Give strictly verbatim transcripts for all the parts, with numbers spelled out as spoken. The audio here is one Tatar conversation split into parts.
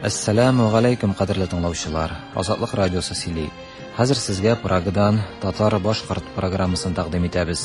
Assalamu alaikum qadrli tinglovchilar. Ozodlik radiosi Sili. Hozir sizga Pragadan Tatar boshqirt programmasini taqdim etamiz.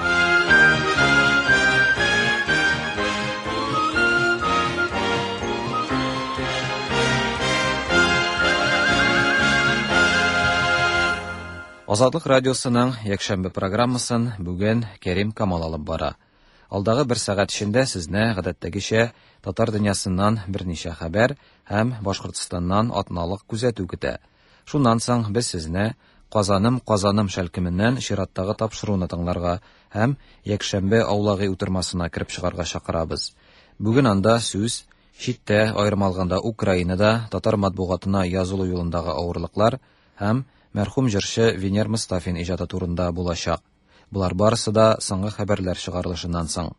Ozodlik radiosining yakshanba programmaсын bugun Kerim Kamal olib bora. Alдағы bir saat içinde sizni гадәттәгечә Татар дөньясыннан берничә хәбәр һәм Башкортстаннан атналык күзәтү көтә. Шуннан соң без сезне Казаным Казаным шәлкеменнән чираттагы тапшыруны тыңларга һәм якшәмбе аулагы утырмасына кирип чыгарга чакырабыз. Бүген анда сүз читтә аерым алганда Украинада татар матбугатына язылу юлындагы авырлыклар һәм мәрхүм җырчы Венер Мустафин иҗаты турында булачак. Булар барысы да соңгы хәбәрләр чыгарылышыннан соң.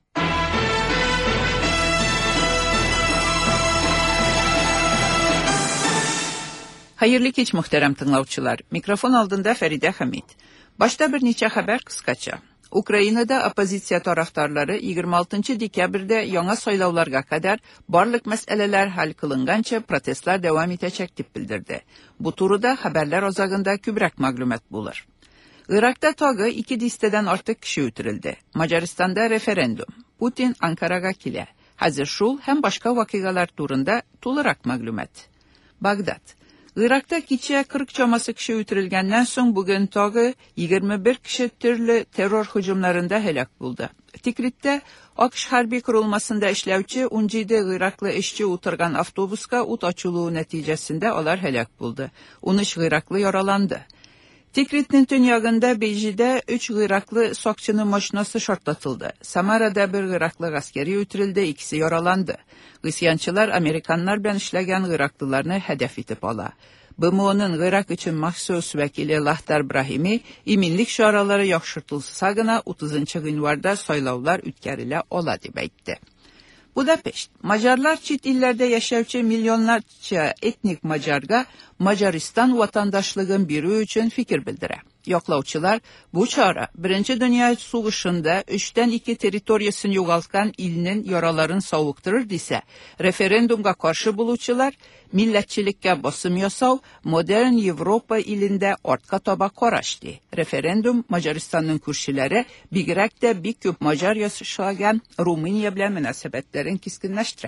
Hayırlı keç muhterem tınlavçılar. Mikrofon aldığında Feride Hamid. Başta bir neçə xəbər qısqaça. Ukraynada opozisiya taraftarları yigirma altıncı dekabrda yana saylavlarga kadar barlıq məsələlər hal kılıngança protestlar devam etəcək deb bildirdi. Bu turuda xəbərlər ozağında kübrək məlumat bulur. Irak'ta tağı iki disteden artık kişi ötürüldü. Macaristan'da referandum. Putin Ankara'ga kile. Hazır şul hem başka vakıgalar turunda tularak maglumat. Bagdad. Irak'ta keçə kırk çaması kişi ötürülgəndən son bugün tağı yigirmi bir kişi türlü terör hücumlarında helak buldu. Tikrit'te AQSh harbi kurulmasında işlevçi on yedi Iraklı işçi oturgan avtobuska ut açılığı nəticəsində onlar helak buldu. on üç Iraklı yaralandı. Tikrit'in tünyağında Beyji'de üç Iraklı sakçının maşinası şartlatıldı. Samara'da bir Iraklı askeri ötürüldü, ikisi yaralandı. Isyançılar Amerikanlar bilen işlegen Iraklılarını hedef etip ala. B M O'nun Irak için maxsus vekili Lahtar Brahimi, iminlik şaraları yaxşırtılsa gına otuzuncu yanvarda saylavlar ütkərilə ola deb aytdı. Budapeşt, Macarlar çit illerde yaşayıcı milyonlarca etnik Macarga Macaristan vatandaşlığın biri üçün fikir bildirə. Yoxlauçular bu çara Birinci Dünya Soğuşunda üçten iki teritoriyasını yoğaltkan ilinin yaraların savuqtırır desə, referendumga qarşı bulucular milletçilikka basım yasav modern Avropa ilində ortqa taba qaraşdı. Referendum Macaristanın kürşiləri bigirək də bir köp Macar yaşayan Rumıniya bilan münasibətlərin kiskinləşdirə.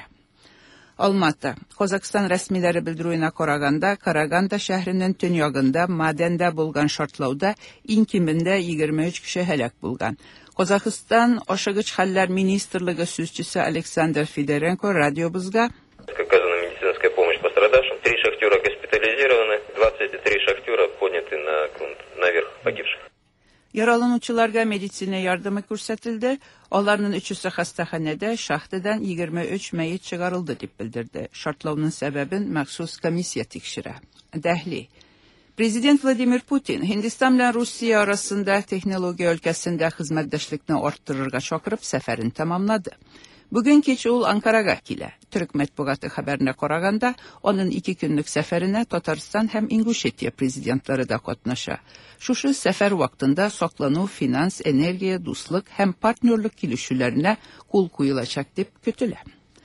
Almatı, Qozakistan rəsmiləri bildiruyuna qaraganda, Karaganda şəhrinin tünyağında madəndə bulğan şartlavda inkimində yigirmi üç kişi helak bulğan. Qozakistan Aşağıç Hallər Ministerliği sözçüsü Aleksandr Fedorenko radyobuzga Оказана медицинская помощь пострадавшим. Три шахтера госпитализированы, двадцать три шахтера подняты на грунт, наверх погибших. Yaralanıcılarga medisine yardımı göstərildi. Onların üçüsü xəstəxanədə, şahtıdan yigirmi üç meyit çıxarıldı deb bildirdi. Şartlavının səbəbin məxsus komissiya tekşirə. Dəhli. Prezident Vladimir Putin Hindistan ilə Rusiya arasında texnologiya ölkəsində xidmətdaşlıqni arttırırğa çağırıb səfərini tamamladı. Bugün keç ol Ankara'ga kile. Türk Metbuatı haberine qaraganda, onun iki günlük səfərinə Tataristan hem İnguşetiya prezidentleri de qatnaşa. Şuşu səfər vaxtında soqlanu, finans, energiya, dostluq hem partnerlik kilişülərine qul qoyulacaq deb kütülə.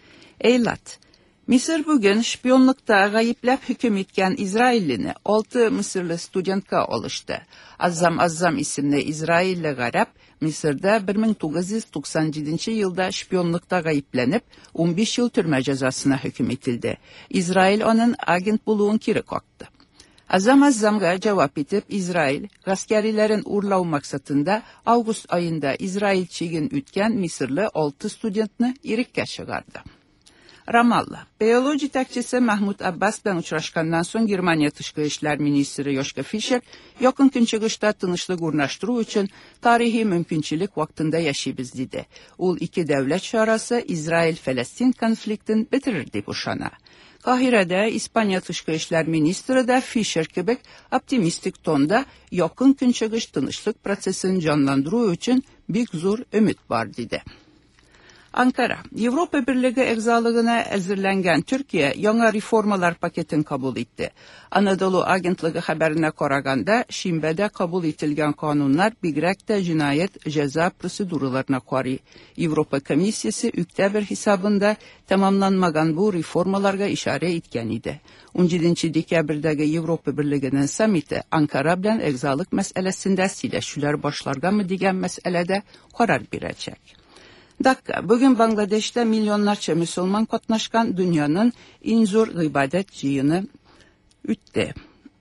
Eylat. Mısır bugün şpiyonluqda qayıpləb hüküm etken İsraillini altı Mısırlı studentka oluşdu. Azzam Azzam isimli İsrailli qarab, Mısırda bir min to'qqiz yuz to'qson yedinci yılda şpiyonluqda qayıplənib on beş yıl türmə cəzasına hüküm etildi. İsrail onun agent buluğun kiri qalktı. Azzam Azzam'a cavab etib İsrail, qaskarilərin uğurlav maksatında avqust ayında İsrail çigin ütken Mısırlı altı studentni irikka çıgardı. Ramallah. Biyoloji takçisi Mahmud Abbas bilan uçraşkandan son Germaniya Tışqı İşlər Ministri Joschka Fischer yakın künçüqişdə tınışlıq urnaşdırı üçün tarihi mümkünçilik vaxtında yaşayız dedi. Ol iki dəvlət şarası İsrail-Fələstin konfliktin bitirir deb uşana. Qahirədə İspanya Tışqı İşlər Ministri də Fischer kibik optimistik tonda yakın künçüqış tınışlıq prosesini canlandırı üçün bir zor ümid var dedi. Ankara, Европа Birliği egzalığına әзерләнгән Türkiye яңа реформалар пакетын кабул итте. Anadolu Agentligi xəbərinə qaraganda, Şinbədə kabul etilgən qanunlar bigрәк тә cinayet ceza proseduralarına qarı. Avropa Komissiyası öktəbir hesabında tamamlanmagan bu reformalarga işarə etkən idi. on yedinci dekabirdəgi Avropa Birliğinin samiti Ankara bilan egzalıq məsələsində сөйләшүләр başlarganmı degan məsələdə qarar verəcək. Dakika, bugün Bangladeş'te milyonlarca Müslüman katnaşkan dünyanın en zor ibadet jıyını üttü.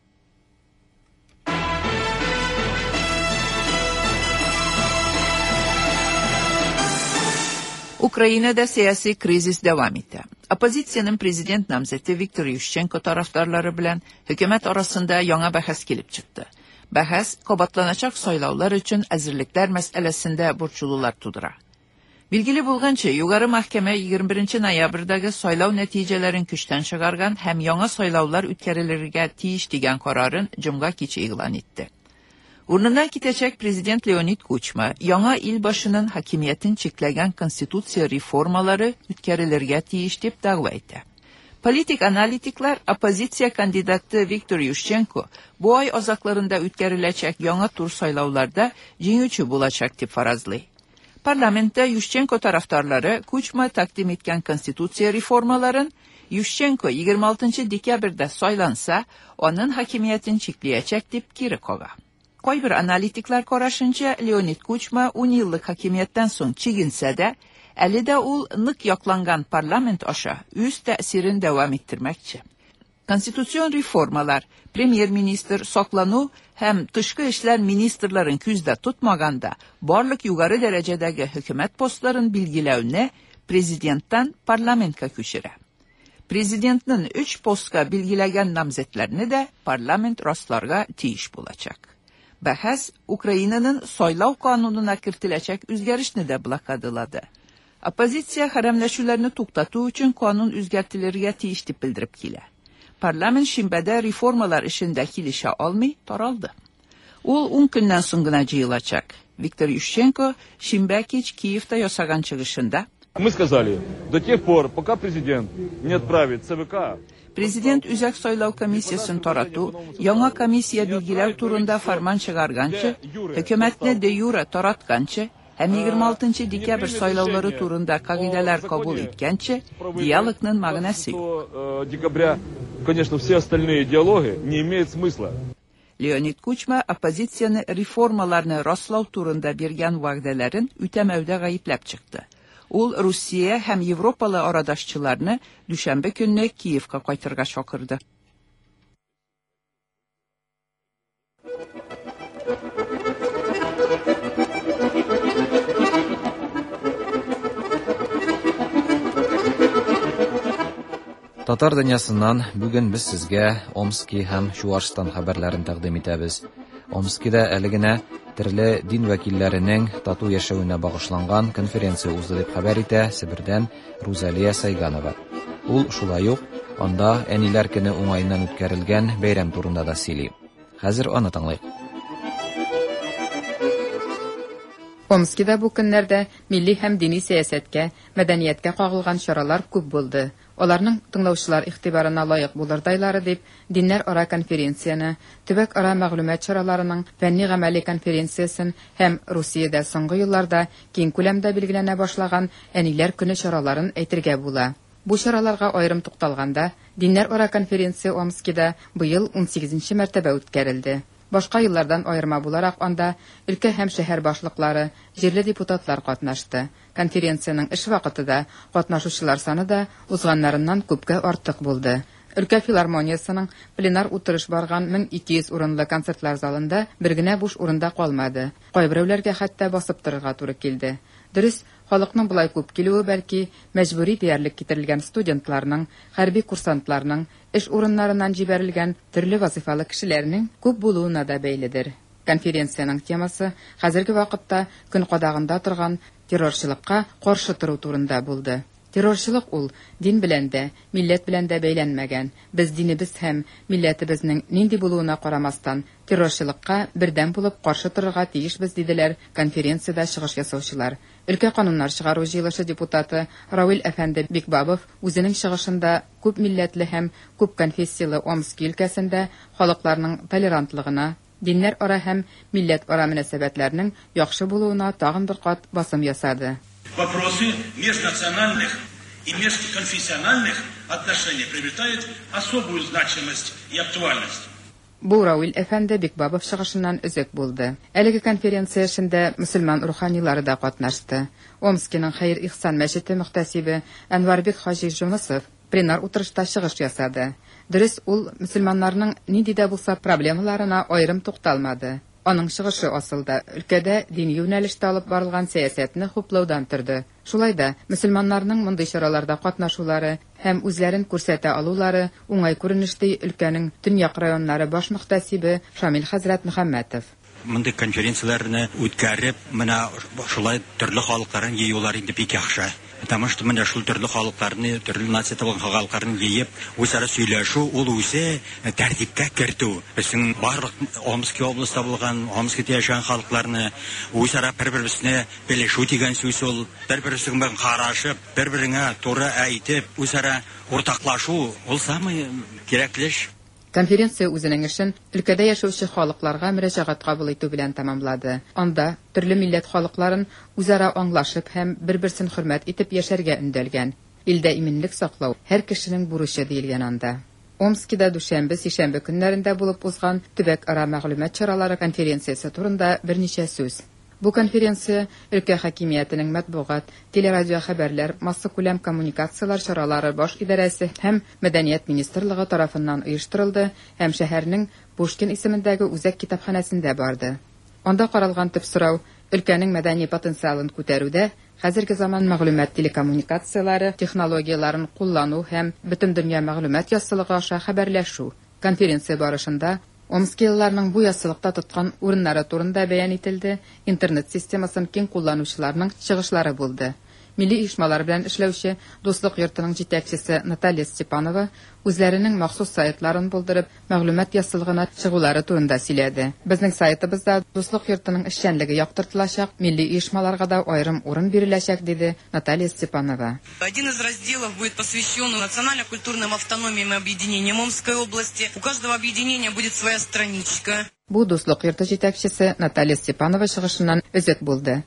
Ukrayna'da siyasi krizis devam etti. Opozisiyanın prezident namzeti Viktor Yushchenko taraftarları bilen hükümet arasında yana bahas kelip çıktı. Bahas, qabatlanacaq saylavlar üçün əzirliklər məsələsində burçulular tudura. Bilgili bulğanca, Yuqarı Mahkeme yigirma birinci noyabrdagi saylav nəticələrin küçdən çıxargan həm yana saylavlar ütkərilirgə tiyiş degan qararın cümğa keçi e'lon etdi. Urnundan ketəcək prezident Leonid Kuchma, yana il başının hakimiyyətin çekləgən konstitusiya reformaları ütkərilirgə tiyiş deb da'vo etdi. Politik analitiklar, opozisiya kandidatı Viktor Yushchenko bu ay ozaqlarında ütkəriləcək yana tur saylavlarda jengüçü bulacaq deb farazlayır. Parlamentda Yushchenko taraftarları Kuchma takdim etgan konstitusiya reformaların Yushchenko yigirma oltinchi dekabrda saylansa, onun hakimiyetini chekleyecek deb kiri qo'ygan. Qoy bir analitiklar qarashınca Leonid Kuchma o'n yillik hakimiyetdan so'ng cheginsa-da, әлі ул нык якланган parlament аша үз тәсирен дәвам ettirməkçi. Konstitusiyon reformalar, premier-ministr saklaну һәм tышкы эшләр министрларын күздә tutmaganda барлык югары дәрәҗәдәге хөкүмәт постларын билгеләүне президенттан парламентка күчерә. Президентның üç postка билгеләгән намзәтләрне дә парламент расларга тиеш булачак. Бәхәс Украинаның сайлау канунына кертеләчәк үзгәрешне дә блокадалады. Оппозиция хәрәмләшүләрне туктату өчен канун үзгәртелергә тиеш дип белдереп килә. Парламент Шимбәдә реформалар эшендә килешә алмый таралды. Ул он көннән соң гына җыелачак. Виктор Ющенко Шимбә кич Киевта ясаган чыгышында Мы сказали, до тех пор, пока президент не отправит ЦВК. Президент үзәк сайлау комиссиясын тарату, яңа комиссия билгеләү турында фарман чыгарганчы, хөкүмәтне де юра таратканчы, һәм yigirma altıncı декабрь сайлаулары турында кагыйдәләр кабул иткәнче, диалогның мәгънәсе юк. Декабря, конечно, все остальные диалоги не имеют смысла. Leonid Kuchma оппозицияны реформаларны раслау турында биргән вәгъдәләрен үтәмәүдә гаепләп чыкты. Ул Россия һәм Европалы арадашчыларны дүшәмбе көнне Киевка кайтырга чакырды. Татар дөньясыннан бүген без сезгә Омски һәм Чуашстан хәбәрләрен тәкъдим итәбез. Омскида әле генә төрле дин вәкилләренең тату яшәвенә багышланган конференция узды дип хәбәр итә Себердән Рузалия Сайганова. Ул шулай ук анда әниләр көне уңаеннан үткәрелгән бәйрәм турында да сөйли. Хәзер аны тыңлыйк. Омскида бу көннәрдә милли һәм дини сәясәткә, мәдәнияткә кагылган чаралар күп булды. Аларның тыңлаучылар игътибарына лаек булырдайлары дип, диннәр ара конференцияны, төбәк ара мәгълүмат чараларының фәнни-гамәли конференциясын һәм Русиядә соңгы елларда киң күләмдә билгеләнә башлаган әниләр көне чараларын әйтергә була. Бу чараларга аерым тукталганда, диннәр ара конференция Омскида быел он сигезенче мәртәбә үткәрелде. Башка еллардан аерма буларак анда өлкә һәм шәһәр башлыклары, җирле депутатлар катнашты. Конференциянең эш вакытында катнашучылар саны да узганнарыннан күпкә артык булды. Өлкә филармониясының пленар утырыш барган мең ике йөз урынлы концертлар залында бер генә буш урында калмады. Кайберәүләргә хәтта басып торырга туры килде. Дөрес, халыкның булай күп килүе бәлки мәҗбүри диярлек китерелгән студентларның, хәрби курсантларның, эш урыннарыннан җибәрелгән төрле вазифалы кешеләрнең күп булуына да бәйледер. Конференциянең темасы хәзерге вакытта көн кадагында торган террорчылыкка каршы тору турында булды. Террорчылык ул дин белән дә, милләт белән дә бәйләнмәгән. Без динебез һәм милләтебезнең нинди булуына карамастан террорчылыкка бердәм булып каршы торырга тиешбез, диделәр конференциядә чыгыш ясаучылар. Өлкә кануннар чыгару җыелышы депутаты Равил Әфәнде Бикбабов үзенең чыгышында күп милләтле һәм күп конфессияле Омск өлкәсендә халыкларның толерантлыгына, диннәр ара һәм милләт ара мөнәсәбәтләрнең яхшы булуына тагын бер кат басым ясады. Вопросы межнациональных и межконфессиональных отношений приобретают особую значимость и актуальность. Бу Равил Әфәнде Бикбабов чыгышыннан өзек булды. Әлеге конференция эшендә мөселман руханилары да катнашты. Омскиның Хәйр Ихсан мәчете мөхтәсибе Әнварбек Хаҗи Жунысов пленар утырышта чыгыш ясады. Дөрес, ул мөселманнарның нинди дә булса проблемаларына аерым тукталмады. Аның чыгышы асылда өлкәдә дини юнәлештә алып барылган сәясәтне хуплаудан торды. Шулай да мөселманнарның мондый чараларда катнашулары һәм үзләрен күрсәтә алулары уңай күренешти өлкәнең төньяк районнары баш мөхтәсибе Шамил хәзрәт Мөхәммәтов. Мондый конференцияларны үткәреп, менә шулай төрле халыкларын җыюлар инде бик яхшы. Потому что менә шул төрле халыкларны, төрле нацияләрнең халыкларын җыеп, үзара сөйләшү, ул үзе тәртипкә кертү. Безнең барлык Омск областында булган, Омскта яшәгән халыкларны үзара бер-берсенә белешү дигән сүз ул. Бер-берсен белән карашып, бер-береңә туры әйтеп, үзара уртаклашу, ул самый кирәкле. Конференция үзенең эшен өлкәдә яшәүче халыкларга мөрәҗәгать кабул итү белән тәмамлады. Анда төрле милләт халыкларын үзара аңлашып һәм бер-берсен хөрмәт итеп яшәргә өндәлгән. Илдә иминлек саклау һәр кешенең бурычы диелгән анда. Омскида дүшәмбе, сишәмбе көннәрендә булып узган төбәк ара мәгълүмат чаралары конференциясе турында берничә сүз. Бу конференция өлкә хакимиятенең матбугат, телерадио хәбәрләр, масса күләм коммуникациялар чаралары баш идарәсе һәм мәдәният министрлыгы тарафыннан оештырылды һәм шәһәрнең Пушкин исемендәге үзәк китапханәсендә барды. Анда каралган төп сорау өлкәнең мәдәни потенциалын күтәрүдә хәзерге заман мәгълүмат телекоммуникациялары технологияларын куллану һәм бөтен дөнья мәгълүмат яссылыгы аша хәбәрләшү. Конференция барышында Омскияларның бу яссылыкта тоткан урыннары турында бәян ителде, интернет системасын киң кулланучыларның чыгышлары булды. Милли оешмалар белән эшләүче Дуслык йортының җитәкчесе Наталья Степанова үзләренең махсус сайтларын булдырып, мәгълүмат яссылыгына чыгулары турында сөйләде. Безнең сайтыбызда Дуслык йортының эшчәнлеге яктыртылачак, милли оешмаларга да аерым урын биреләчәк, диде Наталья Степанова. Один из разделов будет посвящен национально-культурным объединениям и объединениям Омской области. У каждого объединения будет своя страничка. Бу Дуслык йорты җитәкчесе Наталья Степанова чыгышыннан өзек булды.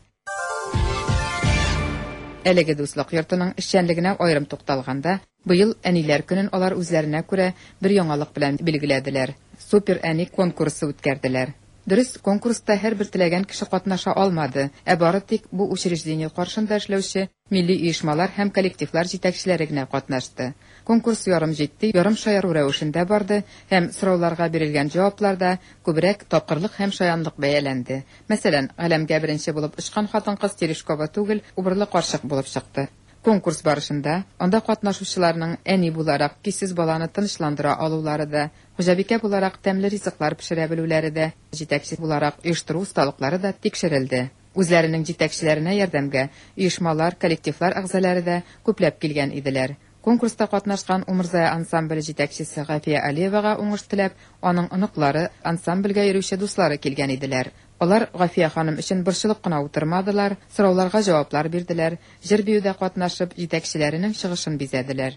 Әлеге Дуслык йортының эшчәнлегенә аерым тукталганда, быел әниләр көнен алар үзләренә күрә бер яңалык белән билгеләделәр. Супер әни конкурсы үткәрделәр. Дөрес, конкурста һәрбер теләгән кеше катнаша алмады, ә бары тик бу учреждение каршында эшләүче милли оешмалар һәм коллективлар җитәкчеләре генә катнашты. Конкурс ярым җитди, ярым шаяру рәвешендә барды һәм сорауларга бирелгән җавапларда күбрәк тапкырлык һәм шаянлык бәяләнде. Мәсәлән, галәмгә беренче булып очкан хатын-кыз Терешкова түгел, убырлы карчык булып чыкты. Конкурс барышында анда катнашучыларның әни буларак кисез баланы тынычландыра алулары да, хуҗабикә буларак тәмле ризыклар пешерә белүләре дә, җитәкче буларак оештыру осталыклары да тикшерелде. Үзләренең җитәкчеләренә ярдәмгә оешмалар, коллективлар әгъзалары да күпләп килгән иделәр. Конкурста катнашкан Умырзая ансамбле җитәкчесе Гафия Алиевага уңыш теләп, аның оныклары, ансамбльгә йөрүче дуслары килгән иделәр. Алар Гафия ханым өчен борчылып кына утырмадылар, сорауларга җаваплар бирделәр, җыр биюдә катнашып, җитәкчеләренең чыгышын бизәделәр.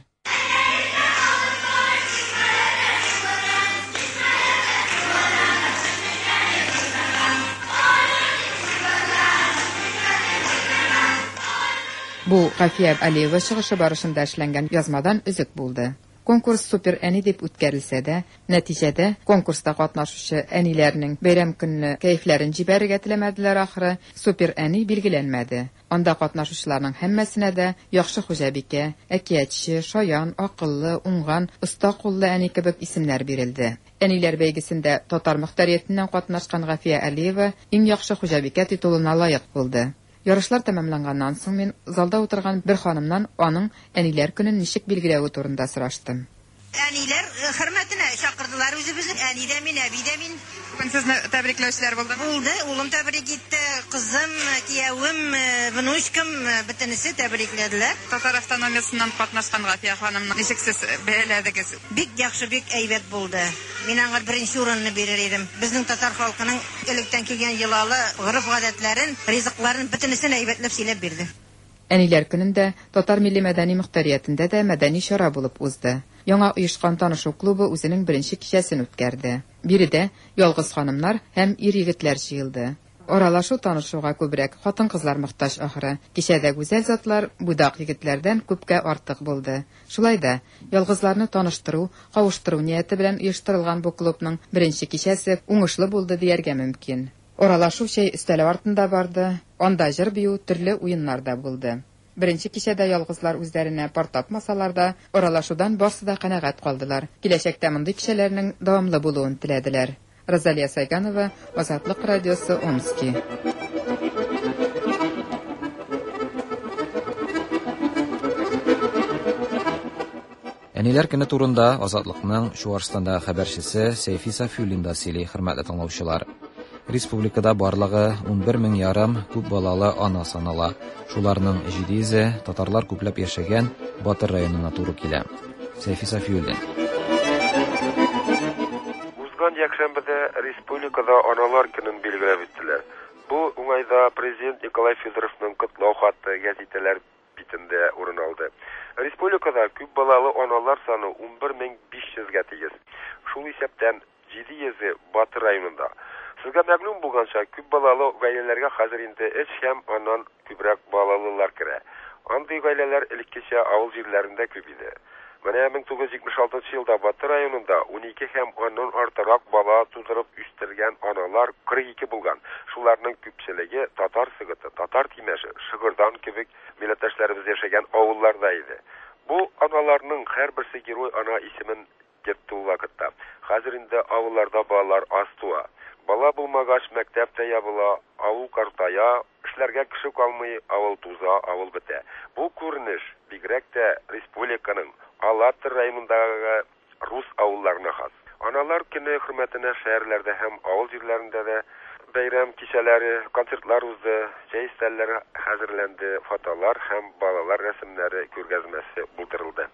Бу Гафия Алиева чыгышы барышында эшләнгән язмадан үзек булды. Конкурс супер әни дип үткәрелсә дә, нәтиҗәдә конкурста катнашучы әниләрнең бәйрәм көнне кәефләрен җибәрергә теләмәделәр, ахры, супер әни билгеләнмәде. Анда катнашучыларның һәммәсенә дә яхшы хуҗабикә, әкиятче, шаян, акыллы, уңган, оста куллы әни кебек исемнәр бирелде. Әниләр бәйгесендә татар мөхтәриятеннән катнашкан Гафия Алиева иң яхшы хуҗабикә титулына лаек булды. Ярышлар тәмамланганнан соң мин залда утырган бер ханымнан аның әниләр көнен ничек билгеләве турында сораштым. Әниләр хөрмәтенә чакырдылар үзебезне. Әни дә мин, әби дә мин. Бүген сезне тәбрикләүчеләр булды. Булды. Улым тәбрик итте, кызым, киявем, внучкам бөтенесе тәбрикләделәр. Татар автономиясыннан катнашкан Гафия ханымны ничек сез бәяләдегез? Бик яхшы, бик әйбәт булды. Мин аңа беренче урынны бирер идем. Безнең татар халкының электән килгән йолалы гырыф-гадәтләрен, ризыкларын бөтенесен әйбәтләп сөйләп бирде. Әниләр көнендә Татар милли мәдәни мөхтәриятендә дә мәдәни чара булып узды. Яңа оешкан танышу клубы үзенең беренче кичәсен үткәрде. Биредә ялгыз ханымнар һәм ир-егетләр җыелды. Аралашу танышуга күбрәк хатын-кызлар мохтаҗ ахыры. Кичәдә гүзәл затлар буйдак егетләрдән күпкә артык булды. Шулай да ялгызларны таныштыру, кавыштыру нияте белән оештырылган бу клубның беренче кичәсе уңышлы булды дияргә мөмкин. Аралашу чәй өстәле артында барды, анда җыр бию, төрле уеннар да булды. Беренче кичәдә ялгызлар үзләренә пар тапмасалар да, аралашудан барсы да канәгать калдылар. Киләчәктә мондый кичәләрнең дәвамлы булуын теләделәр. Розалия Сайганова, Азатлык радиосы, Омский. Әниләр көне турында Азатлыкның Чуашстандагы хәбәрчесе Сәйфи Сафиуллин да сөйли, хөрмәтле тыңлаучылар. Республикада барлыгы ун бер мең ярым күп балалы ана санала. Шуларның җиде йөзе татарлар күпләп яшәгән Батыр районына туры килә. Сәйфи Сафиуллин. Узган якшәмбедә республикада аналар көнен билгеләп үттеләр. Бу уңайда президент Николай Федоровның котлау хаты гәзитәләр битендә урын алды. Республикада күп балалы аналар саны ун бер мең биш йөзгә тигез. Шул исәптән җиде йөзе Батыр районында. Сезгә мәгълүм булганча, күп балалы гаиләләргә хәзер инде өч һәм аннан күбрәк балалылар керә. Андый гаиләләр элеккечә авыл җирләрендә күп иде. Менә мең тугыз йөз җитмеш алтынчы елда Батыр районында ун ике һәм аннан артыграк бала тудырып үстергән аналар кырык ике булган. Шуларның күпчелеге татар сыгыты, татар тимәше, Шыгырдан кебек милләттәшләребез яшәгән авылларда иде. Бу аналарның һәрберсе герой ана исемен кетте ул вакытта. Хәзер инде авылларда балалар аз туа. Бала булмагач мәктәптә ябыла, авыл картая, эшләргә кеше калмый, авыл туза, авыл бетә. Бу күренеш бигрәк тә республиканың Алатыр районындагы рус авылларына хас. Аналар көне хөрмәтенә шәһәрләрдә һәм авыл җирләрендә дә бәйрәм кичәләре, концертлар узды, чәй өстәлләре хәзерләнде, фотолар һәм балалар рәсемнәре күргәзмәсе булдырылды.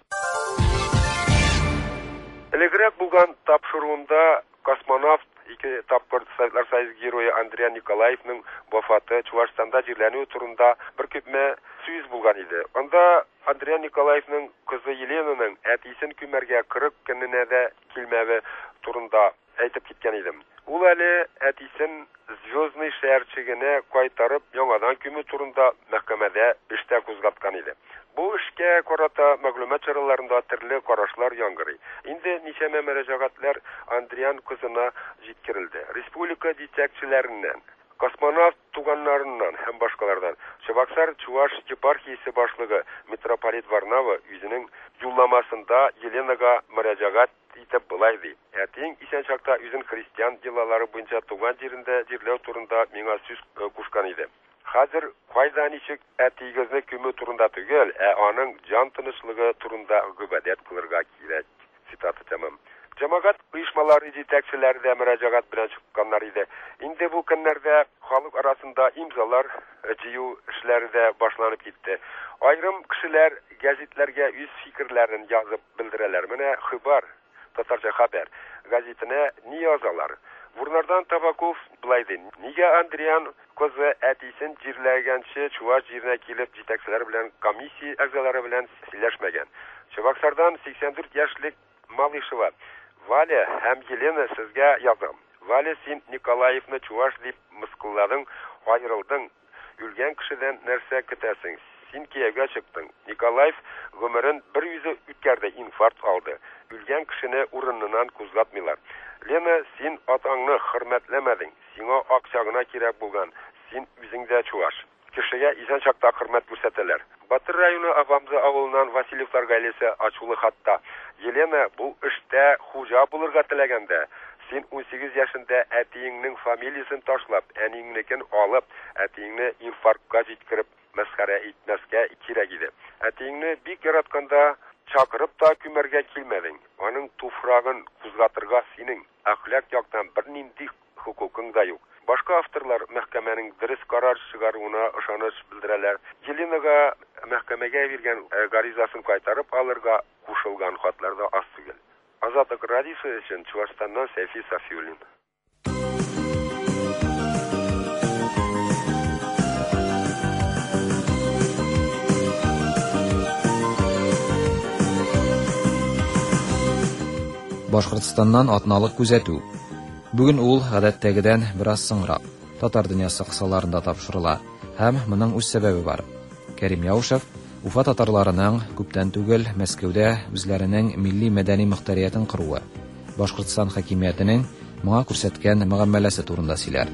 Элегрәк булган тапшыруында космонавт ике тапкыр Советлар Союзы герое Андрей Николаевның вафаты Чувашстанда җирләнү турында бер күпме сүз булган иде. Анда Андрей Николаевның кызы Еленаның әтисен күмәргә кырык көненә дә килмәве турында әйтеп киткән идем. Ул әле әтисен Звездный шәһәрчегенә кайтарып, яңадан күмү турында мәхкәмәдә эштә кузгаткан иде. Бу эшкә карата мәгълүмат чараларында төрле карашлар яңгырый. Инде ничәмә мөрәҗәгатьләр Андриан кызына җиткерелде. Республика җитәкчеләреннән, космонавт туганнарыннан һәм башкалардан Чабаксар Чуваш епархиясе башлыгы митрополит Варнава үзенең юлламасында Еленага мөрәҗәгать итеп былай ди: "Әтиң исән чакта үзен христиан дилалары буенча туган җирендә җирләү турында миңа сүз кушкан иде. Хәзер кайда ничек әтигезне күмү турында түгел, ә аның җан тынычлыгы турында гыйбадәт кылырга кирәк." Цитата тәмам. Җәмәгать оешмалары җитәкчеләре дә мөрәҗәгать белән чыкканнар иде. Инде бу көннәрдә халык арасында имзалар җыю эшләре дә башланып китте. Айрым кешеләр гәзитләргә үз фикерләрен язып белдерәләр. Менә Хыбар, Татарча хәбәр гәзитенә ни язалар? Бурнардан Табаков былай ди: "Нигә Андриан кызы әтисен җирләгәнче Чуваш җиренә килеп җитәкчеләр белән, комиссия әгъзалары белән сөйләшмәгән?" Чабаксардан сиксән дүрт яшьлек Малышева: "Валя һәм Елена, сезгә язам. Валя, син Николаевны Чуваш дип мыскылладың, аерылдың. Үлгән кешедән нәрсә көтәсең? Син кияүгә чыктың. Николаев гомерен бер үзе үткәрде, инфаркт алды. Үлгән кешене урыныннан кузгатмыйлар. Лена, син атаңны хөрмәтләмәдең. Сиңа акча гына кирәк булган. Син үзең дә Чуваш. Кешегә исән чакта хөрмәт күрсәтәләр." Батыр районы Авамзы авылыннан Васильевлар гаиләсе ачулы хатта: "Елена, бу эштә хуҗа булырга теләгәндә, син ун сигез яшендә әтиеңнең фамилиясын ташлап, әниңнекен алып, әтиеңне инфарктка җиткереп мәсхәрә итмәскә кирәк иде. Әтиеңне бик яратканда, Çakırıp da kümerge kilmedin. Onun tufrağın kuzgatırga senin ahlak yaktan bir nimdi hukukun da yok. Başka avtorlar mahkemenin dürüst karar çıkarığına ışanış bildireler. Yelinaga mahkemege vergen garizasını kaytarıp alırga kuşulgan hatlarda az tügel. Azatlık Radyosu için Çuvaşistan'dan Seyfi Safiyulin. Башкортстаннан атналык күзәтү. Бүген ул гадәттәгедән бераз соңрак Татар дөньясы кысаларында тапшырыла һәм моның үз сәбәбе бар. Кәрим Яушев Уфа татарларының күптән түгел Мәскәүдә үзләренең милли мәдәни мөхтәриятен кыруы, Башкортстан хакимиятенең моңа күрсәткән мөгамәләсе турында сөйләр.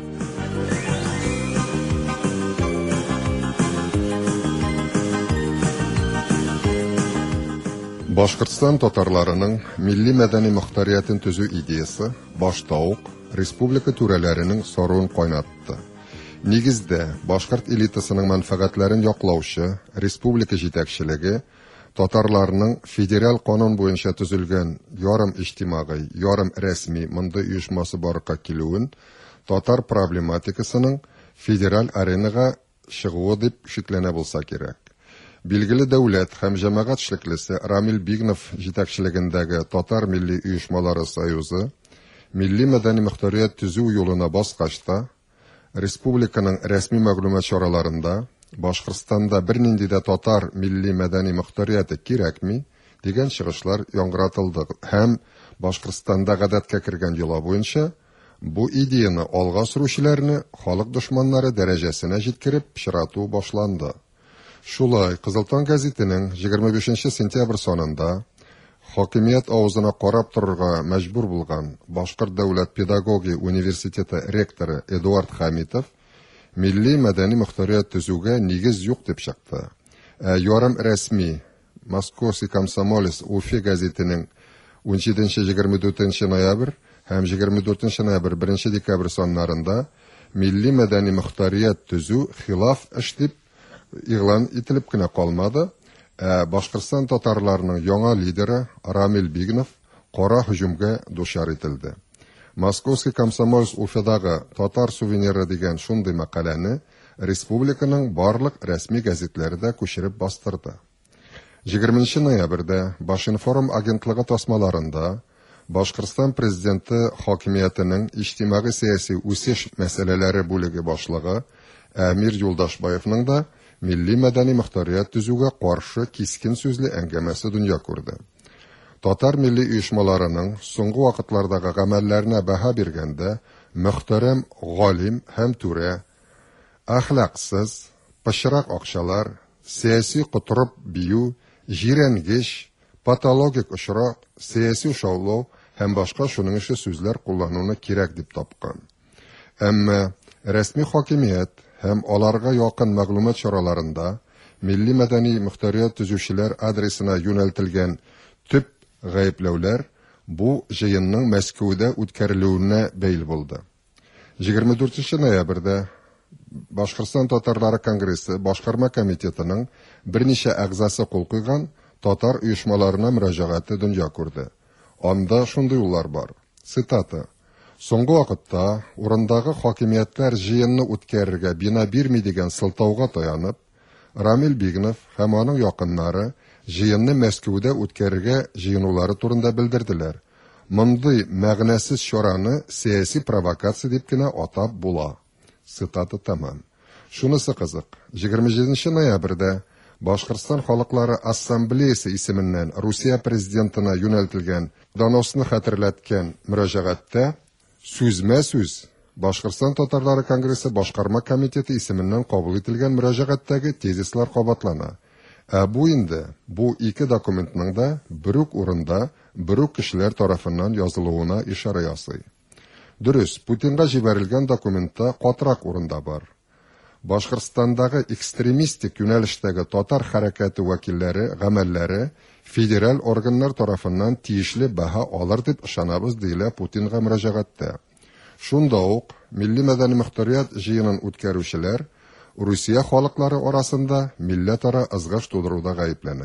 Башкортстан татарларының милли мәдәни мөхтәриятен төзү идеясы башта ук республика түрәләренең соруын кайнатты. Нигездә, башкорт элитасының мәнфәгатьләрен яклаучы республика җитәкчелеге татарларның федераль канун буенча төзелгән ярым иҗтимагый, ярым рәсми монда оешмасы барга килүен татар проблематикасының федераль аренага чыгуы дип шикләнә булса кирәк. Билгеле дәүләт һәм җәмәгать эшлеклесе Рамил Бигнов җитәкчелегендәге Татар милли оешмалары союзы милли мәдәни мөхтәрият төзү юлына баскачта республиканың рәсми мәгълүмат чараларында Башкортстанда бернинди дә татар милли мәдәни мөхтәрияте кирәкми дигән чыгышлар яңгыратылды һәм Башкортстанда гадәткә кергән йола буенча бу идеяны алга сөрүчеләрне халык дошманнары дәрәҗәсенә җиткереп пычрату башланды. Шулай, Кызылтан газетының егерме бишенче сентябрь сонында хакимият авызына карап торырга мәҗбүр булган Башкорт дәүләт педагогия университеты ректоры Эдуард Хамитов милли мәдәни мөхтәрият төзүгә нигез юк дип чыкты. Ә ярым рәсми Московский комсомолец Уфа газетының он җиденче - егерме дүртенче ноябрь һәм егерме дүртенче ноябрь беренче декабрь соннарында милли мәдәни мөхтәрият төзү хилаф эш дип игълан ителеп кенә калмады. Башкортстан татарларының яңа лидеры Рамил Бигнов кара һөҗүмгә дучар ителде. Московский комсомолец Уфадагы татар сувениры дигән шундый мәкаләне республиканың барлык рәсми газетләрендә күчереп бастырды. егерменче ноябрьдә Башинформ агентлыгы тасмаларында Башкортстан президенты хакимиятенең иҗтимагый сәяси үсеш мәсьәләләре бүлеге башлыгы Әмир Юлдашбаевның да милли мәдәни мөхтәрият төзүгә каршы кискен сүзле әңгәмәсе дөнья күрде. Татар милли оешмаларының соңгы вакытлардагы гамәлләренә баһа биргәндә мөхтәрәм галим һәм түрә, әхлаксыз, пычрак акчалар, сәяси кутырып бию, җирәнгеч, патологик очрак, сәяси шаулау һәм башка шуның ише сүзләр куллануны кирәк дип тапкан. Әмма рәсми хакимият һәм аларга якын мәгълүмат чараларында милли мәдәни мөхтәрият төзүчеләр адресына юнәлтелгән төп гаепләүләр бу җыенның Мәскәүдә үткәрелүенә бәйл булды. егерме дүртенче ноябрьдә Башкортстан татарлары конгрессы башкарма комитетының берничә әгъзасы кул куйган татар оешмаларына мөрәҗәгате дөнья күрде. Анда шундый юллар бар. Цитата: Соңгы вакытта урындагы хакимиятләр җыенны үткәрергә бина бирми дигән сылтауга таянып, Рамил Бигнов һәм аның якыннары җыенны Мәскәүдә үткәрергә җыенулары турында белдерделәр. Мондый мәгънәсез чараны сәяси провокация дип кенә атап була. Цитата тәмам. Шунысы кызык. егерме җиденче ноябрьдә Башкортстан халыклары ассамблеясы исеменнән Русия президентына юнәлтелгән доносны хәтерләткән мөрәҗәгатьтә сүзмә-сүз Башкортстан татарлары конгрессы башкарма комитеты исеменнән кабул ителгән мөрәҗәгатьтәге тезислар кабатлана. Ә бу инде бу ике документның да бер үк урында, бер үк кешеләр тарафыннан язылуына ишара ясый. Дөрес, Путинга җибәрелгән документта катрак урында бар. Башкортстандагы экстремистик юнәлештәге татар хәрәкәте вәкилләре, гамәлләре федераль органнар тарафыннан тиешле баһа алыр дип ышанабыз диелә Путинга мөрәҗәгатьтә. Шунда ук милли мәдәни мөхтәрият җыенын үткәрүчеләр Русия халыклары арасында милләтара ызгыш тудыруда гаепләнә.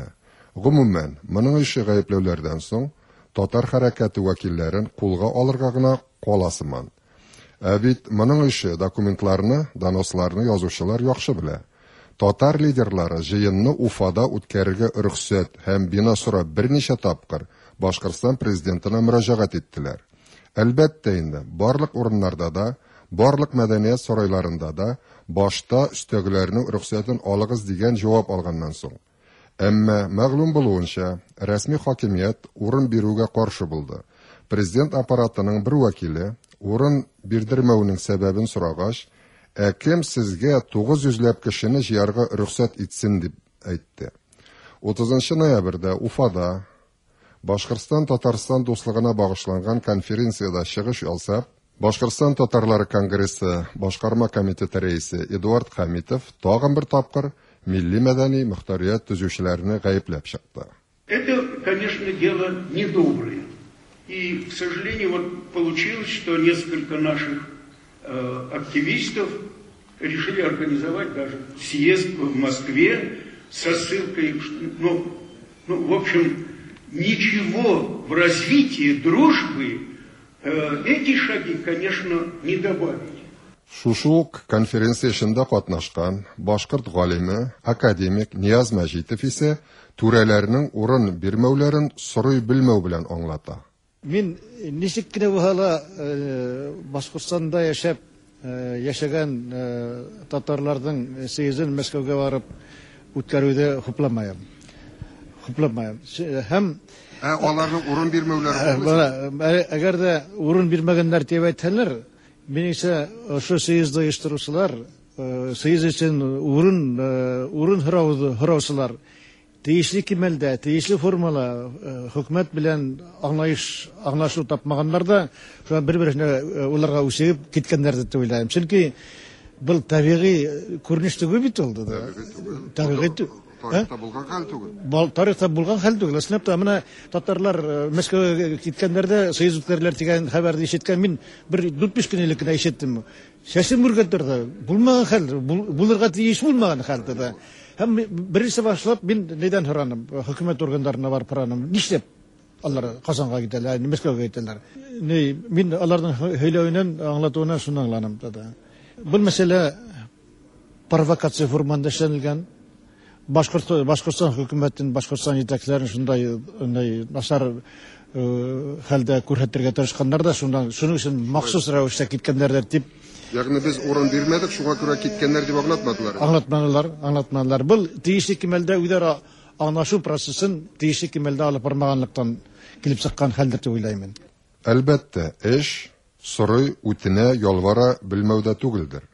Гомумән, моның ише гаепләүләрдән соң татар хәрәкәте вәкилләрен кулга алырга гына каласыман. Ә бит моның ише документларны, доносларны язучылар яхшы белә. Татар лидерлары җыенны Уфада үткәрергә рөхсәт һәм бина сорап берничә тапкыр Башкортстан президентына мөрәҗәгать иттеләр. Әлбәттә инде, барлык урыннарда да, барлык мәдәният сарайларында да башта өстәгеләрнең рөхсәтен алыгыз дигән җавап алганнан соң. Әмма мәгълүм булуынча, рәсми хакимият урын бирүгә каршы булды. Президент аппаратының бер вәкиле урын бирдермәүнең сәбәбен сорагач, «Ә кем сезгә тугыз йөзләп кешене җыярга рөхсәт итсен?» дип әйтте. утызынчы ноябрьдә Уфада Башкортстан-Татарстан дуслыгына багышланган конференцияда чыгыш ясап, Башкортстан татарлары конгрессы башкарма комитеты рәисе Эдуард Хамитов тагын бер тапкыр милли мәдәни мөхтәрият төзүчеләрне гаепләп чыкты. Это, конечно, дело недоброе. И, к сожалению, вот получилось, что несколько наших э, активистов решили организовать даже съезд в Москве со ссылкой, ну, ну в общем, ничего в развитии дружбы э, эти шаги, конечно, не добавили. Шушук конференциясында катнашкан башкорт галиме, академик Нияз Мәҗитов исә түрәләрнең урын бирмәүләрен сорый белмәү белән аңлата. Мин ничек кенә булса Башкортстанда яшәп яшәгән татарларның съездын Мәскәүгә барып үткәрүдә хупламаям. Хупламаям. Һәм аларның урын бирмәүләре, әгәр дә урын бирмәгәннәр дип әйтәләр, минемчә ошо съездды оештыручылар, съезд өчен урын урын һораучылар тиешле кимәлдә, тиешле формала хөкүмәт белән аңлаеш, аңлашу тапмаганнар да, шуңа бер-беренә уларга үсеп киткәннәр дип уйлыйм. Чөнки бу табигый күренеш түгел бит ул да. Табигый тарихта булган хәл түгел. Тарихта булган хәл түгел. Әсләп тә менә татарлар Мәскәүгә киткәннәрдә съезд үткәреләр дигән хәбәрне ишеткән мин бер дүрт-биш көн элек кенә ишеттем. Шәшен бүргәттер дә. Булмаган хәл, булырга тиеш булмаган хәлдә дә. Һәм беренче башлап мин нидән һораным, хөкүмәт органнарына барып һораным. Нишләп алар Казанга китәләр, Мәскәүгә китәләр? Ни, мин аларның һөйләүеннән, аңлатуына шуны аңланым да. Бу мәсьәлә провокация формасында эшләнелгән. Башкортстан Башкортстан хөкүмәтен, Башкортстан җитәкчеләрен шундай насар хәлдә күрһәтергә тырышканнар да, шундан шуның өчен махсус рәвештә киткәннәр дип. Ягъни без урын бирмәдек, шуңа күрә киткәннәр дип аңлатмадылар. Аңлатмадылар, аңлатмадылар. Бу тиешле кимәлдә үзара аңлашу процессын тиешле кимәлдә алып бармаганлыктан килеп чыккан хәлдер дип уйлыйм. Әлбәттә, эш сорый, үтенә, ялвара белмәүдә түгелдер.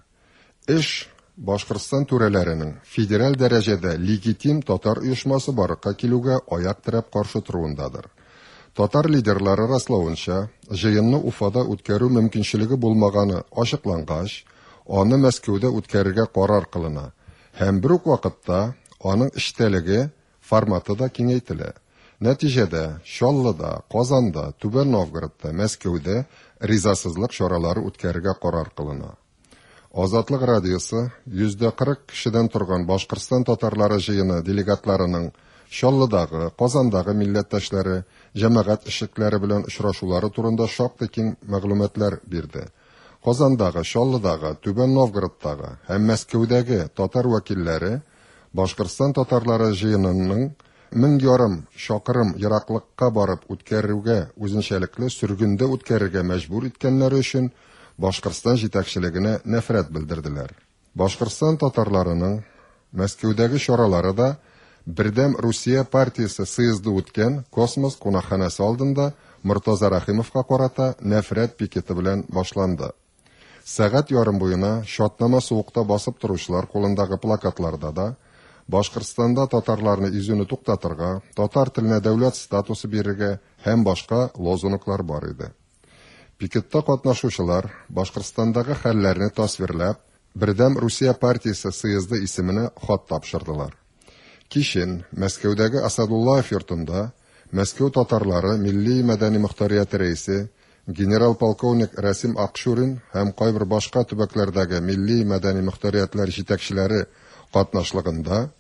Эш Башкортстан түрәләренең федераль дәрәҗәдә легитим татар оешмасы барыкка килүгә аяк терәп каршы торуындадыр. Татар лидерлары раславынча, җыенны Уфада үткәрү мөмкинчелеге булмаганы ачыклангач, аны Мәскәүдә үткәрергә карар кылына. Һәм бер үк вакытта аның эштәлеге форматы да киңәйтелә. Нәтиҗәдә Чаллыда, Казанда, Түбән Новгородта, Мәскәүдә ризасызлык чаралары үткәрергә карар кылына. Азатлык радиосы йөз кырык кешедән торган Башкортстан татарлары җыены делегатларының Чаллыдагы, Казандагы милләттәшләре, җәмәгать эшлекләре белән очрашулары турында шактый киң мәгълүматлар бирде. Казандагы, Чаллыдагы, Түбән Новгородтагы һәм Мәскәүдәге татар вәкилләре Башкортстан татарлары җыенының мең ярым чакрым ераклыкка барып үткәрүгә үзенчәлекле сөргендә үткәрергә мәҗбүр иткәннәре өчен Башкортстан җитәкчелегенә нәфрәт белдерделәр. Башкортстан татарларының Мәскәүдәге чаралары да Бердәм Русия партиясе съезды үткән Космос кунакханәсе алдында Мортаза Рахимовка карата нәфрәт пикеты белән башланды. Сәгать ярым буена шатнама суыкта басып торучылар кулындагы плакатларда да Башкортстанда татарларны изүне туктатырга, татар теленә дәүләт статусы бирергә һәм башка лозунглар бар иде. Пикетта катнашучылар Башкортстандагы хәлләрне тасвирлап, Бердәм Русия партиясе съезды исеменә хат тапшырдылар. Кичен Мәскәүдәге Асадуллаев йортында Мәскәү татарлары милли мәдәни мөхтәрияте рәисе генерал-полковник Расим Акшурин һәм кайбер башка төбәкләрдәге милли мәдәни мөхтәриятләр җитәкчеләре катнашлыгында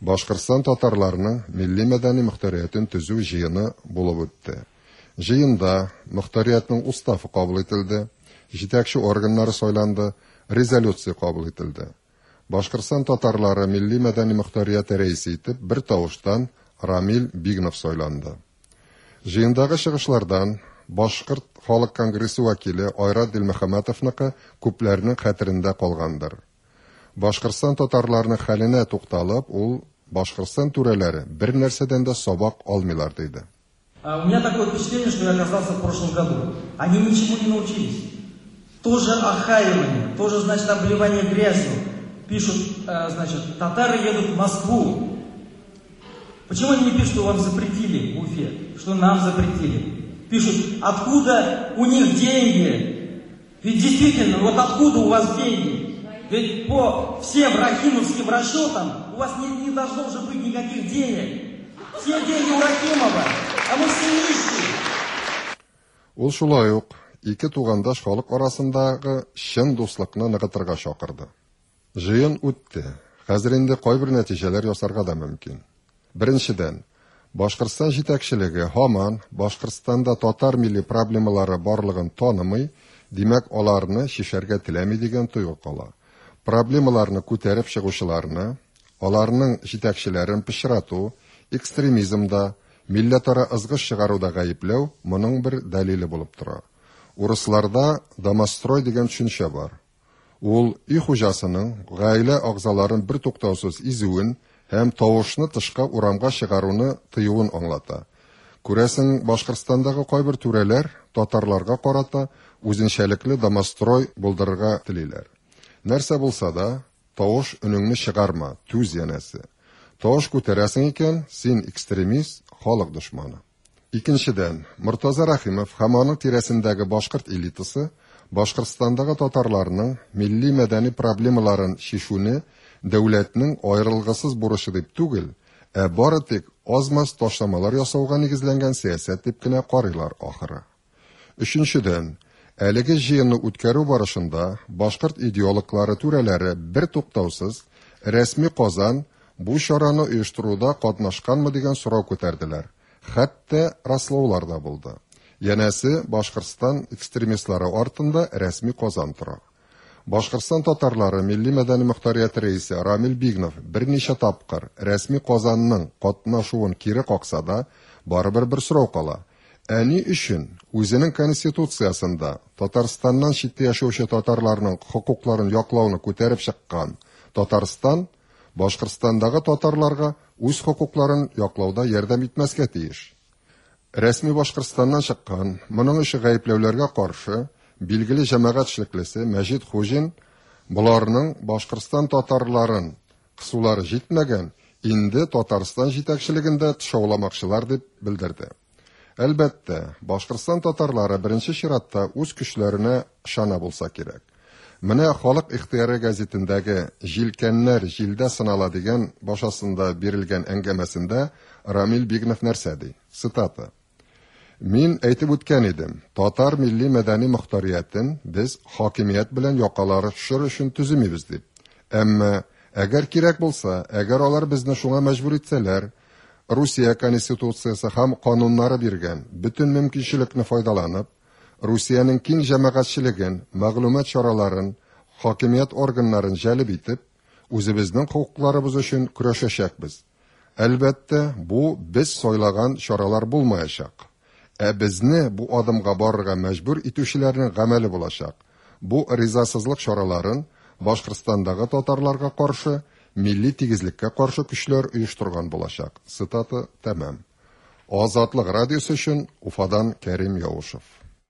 Башкортстан татарларының милли мәдәни мөхтәриятен төзү җыены булып үтте. Җыенда мөхтәриятның уставы кабул ителде, җитәкче органнары сайланды, резолюция кабул ителде. Башкортстан татарлары милли мәдәни мөхтәрият рәисе итеп бер тавыштан Рамил Бигнов сайланды. Җыендагы чыгышлардан Башкорт халык конгрессы вәкиле Айрат Дилмөхәммәтовныкы күпләрнең хәтерендә калгандыр. Башкортстан татарларының хәленә тукталып, ул Башкортстан түрәләре бер нәрсәдән дә сабак алмыйлар диде. У меня такое впечатление, что я оказался в прошлом году. Они ничему не научились. Тоже охаивание, тоже, значит, обливание грязью. Пишут, значит, татары едут в Москву. Почему они не пишут, что вам запретили в Уфе, что нам запретили? Пишут, откуда у них деньги? Ведь действительно, вот откуда у вас деньги? Ведь по всем рахимовским расчетам у вас не, не должно уже быть никаких денег. Все деньги у Рахимова, а мы все нищие. Ул шулай ук ике тугандаш халык арасындагы чын дуслыкны ныгытырга чакырды. Җыен үтте. Хәзер инде кайбер нәтиҗәләр ясарга да мөмкин. Беренчедән, Башкортстан җитәкчелеге һаман Башкортстанда татар милли проблемалары барлыгын танымый, димәк, аларны шишәргә теләми дигән тойгы кала. Проблемаларны күтәреп чыгучыларны, аларның җитәкчеләрен пычрату, экстремизмда, милләтара ызгыш чыгаруда гаепләү моның бер дәлиле булып тора. Урысларда домострой дигән төшенчә бар. Ул үй хуҗасының гаилә агзаларын бер туктаусыз изүен һәм тавышны тышка урамга чыгаруны тыюын аңлата. Күрәсең, Башкортстандагы кайбер түрәләр татарларга карата үзенчәлекле домострой булдырырга телиләр. Нәрсә булса да, тавыш өнеңне чыгарма, түз янәсе. Тавыш күтәрәсең икән, син экстремист, халык дошманы. Икенчедән, Мортаза Рахимов һәм аның тирәсендәге башкорт элитасы Башкортстандагы татарларның милли мәдәни проблемаларын шишүне дәүләтнең аерылгысыз бурычы дип түгел, ә бары тик азмас ташламалар ясауга нигезләнгән сәясәт дип кенә карыйлар ахыры. Өченчедән, әлеге җыенны үткәрү барышында башкорт идеологлары түрәләре бер туктаусыз рәсми Казан бу чараны оештыруда катнашканмы дигән сорау күтәрделәр. Хәтта раслаулар да булды. Янәсе, Башкортстан экстремистлары артында рәсми Казан тора. Башкортстан татарлары милли мәдәни мөхтәрият рәисе Рамил Бигнов берничә тапкыр рәсми Казанның катнашуын кире какса да, барыбер бер сорау кала. Әни өчен үзенең конституциясында Татарстаннан читтә яшәүче татарларның хокукларын яклауны күтәреп чыккан Татарстан Башкортстандагы татарларга үз хокукларын яклауда ярдәм итмәскә тиеш. Рәсми Башкортстаннан чыккан моның өчен гаепләүләргә каршы билгеле җәмәгать эшлеклесе Мәҗит Хуҗин буларның Башкортстан татарларын кысулары җитмәгән, инде Татарстан җитәкчелегендә тышауламакчылар дип белдерде. Әлбәттә, Башкортстан татарлары беренче чиратта үз көчләренә ышана булса кирәк. Менә Халык ихтыяры газетендәге «Җилкәннәр җилдә сынала» дигән башасында бирелгән әңгәмәсендә Рамил Бигнов нәрсә ди? Цитата. Мин әйтеп үткән идем, татар милли мәдәни мөхтәриятен без хакимият белән якалары шыр өчен төземибез дип. Әмма әгәр кирәк булса, әгәр алар безне шуңа мәҗбүр итсәләр, Русия конституциясе һәм кануннары биргән бөтен мөмкинчелекне файдаланып, Русиянең киң җәмәгатьчелеген, мәгълүмат чараларын, хакимият органнарын җәлеп итеп, үзебезнең хукукларыбыз өчен көрәшәчәкбез. Әлбәттә, бу без сайлаган чаралар булмаячак. Ә безне бу адымга барырга мәҗбүр итүчеләрнең гамәле булачак. Бу ризасызлык чараларын Башкортстандагы татарларга каршы, милли тигезлеккә каршы көчләр оештырган булачак. Цитата тәмам. Азатлык радиосы өчен Уфадан Кәрим Яушев.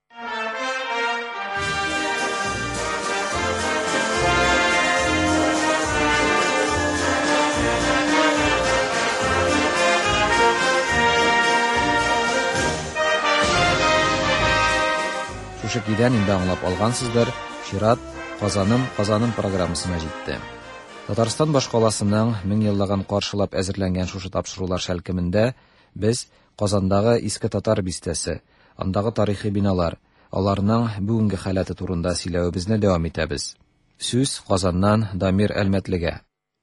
Шушыкидән инде аңлап алгансыздыр, Шират Казаным, Казаным программасына җитте. Татарстан башкаласының мең еллаган каршылап әзерләнгән шушы тапшырулар шәлкемендә без Казандагы иске татар бистәсе, андагы тарихи биналар, аларның бүгенге халаты турында сөйләвебезне дәвам итәбез. Сүз Казаннан Дамир Әлмәтлегә.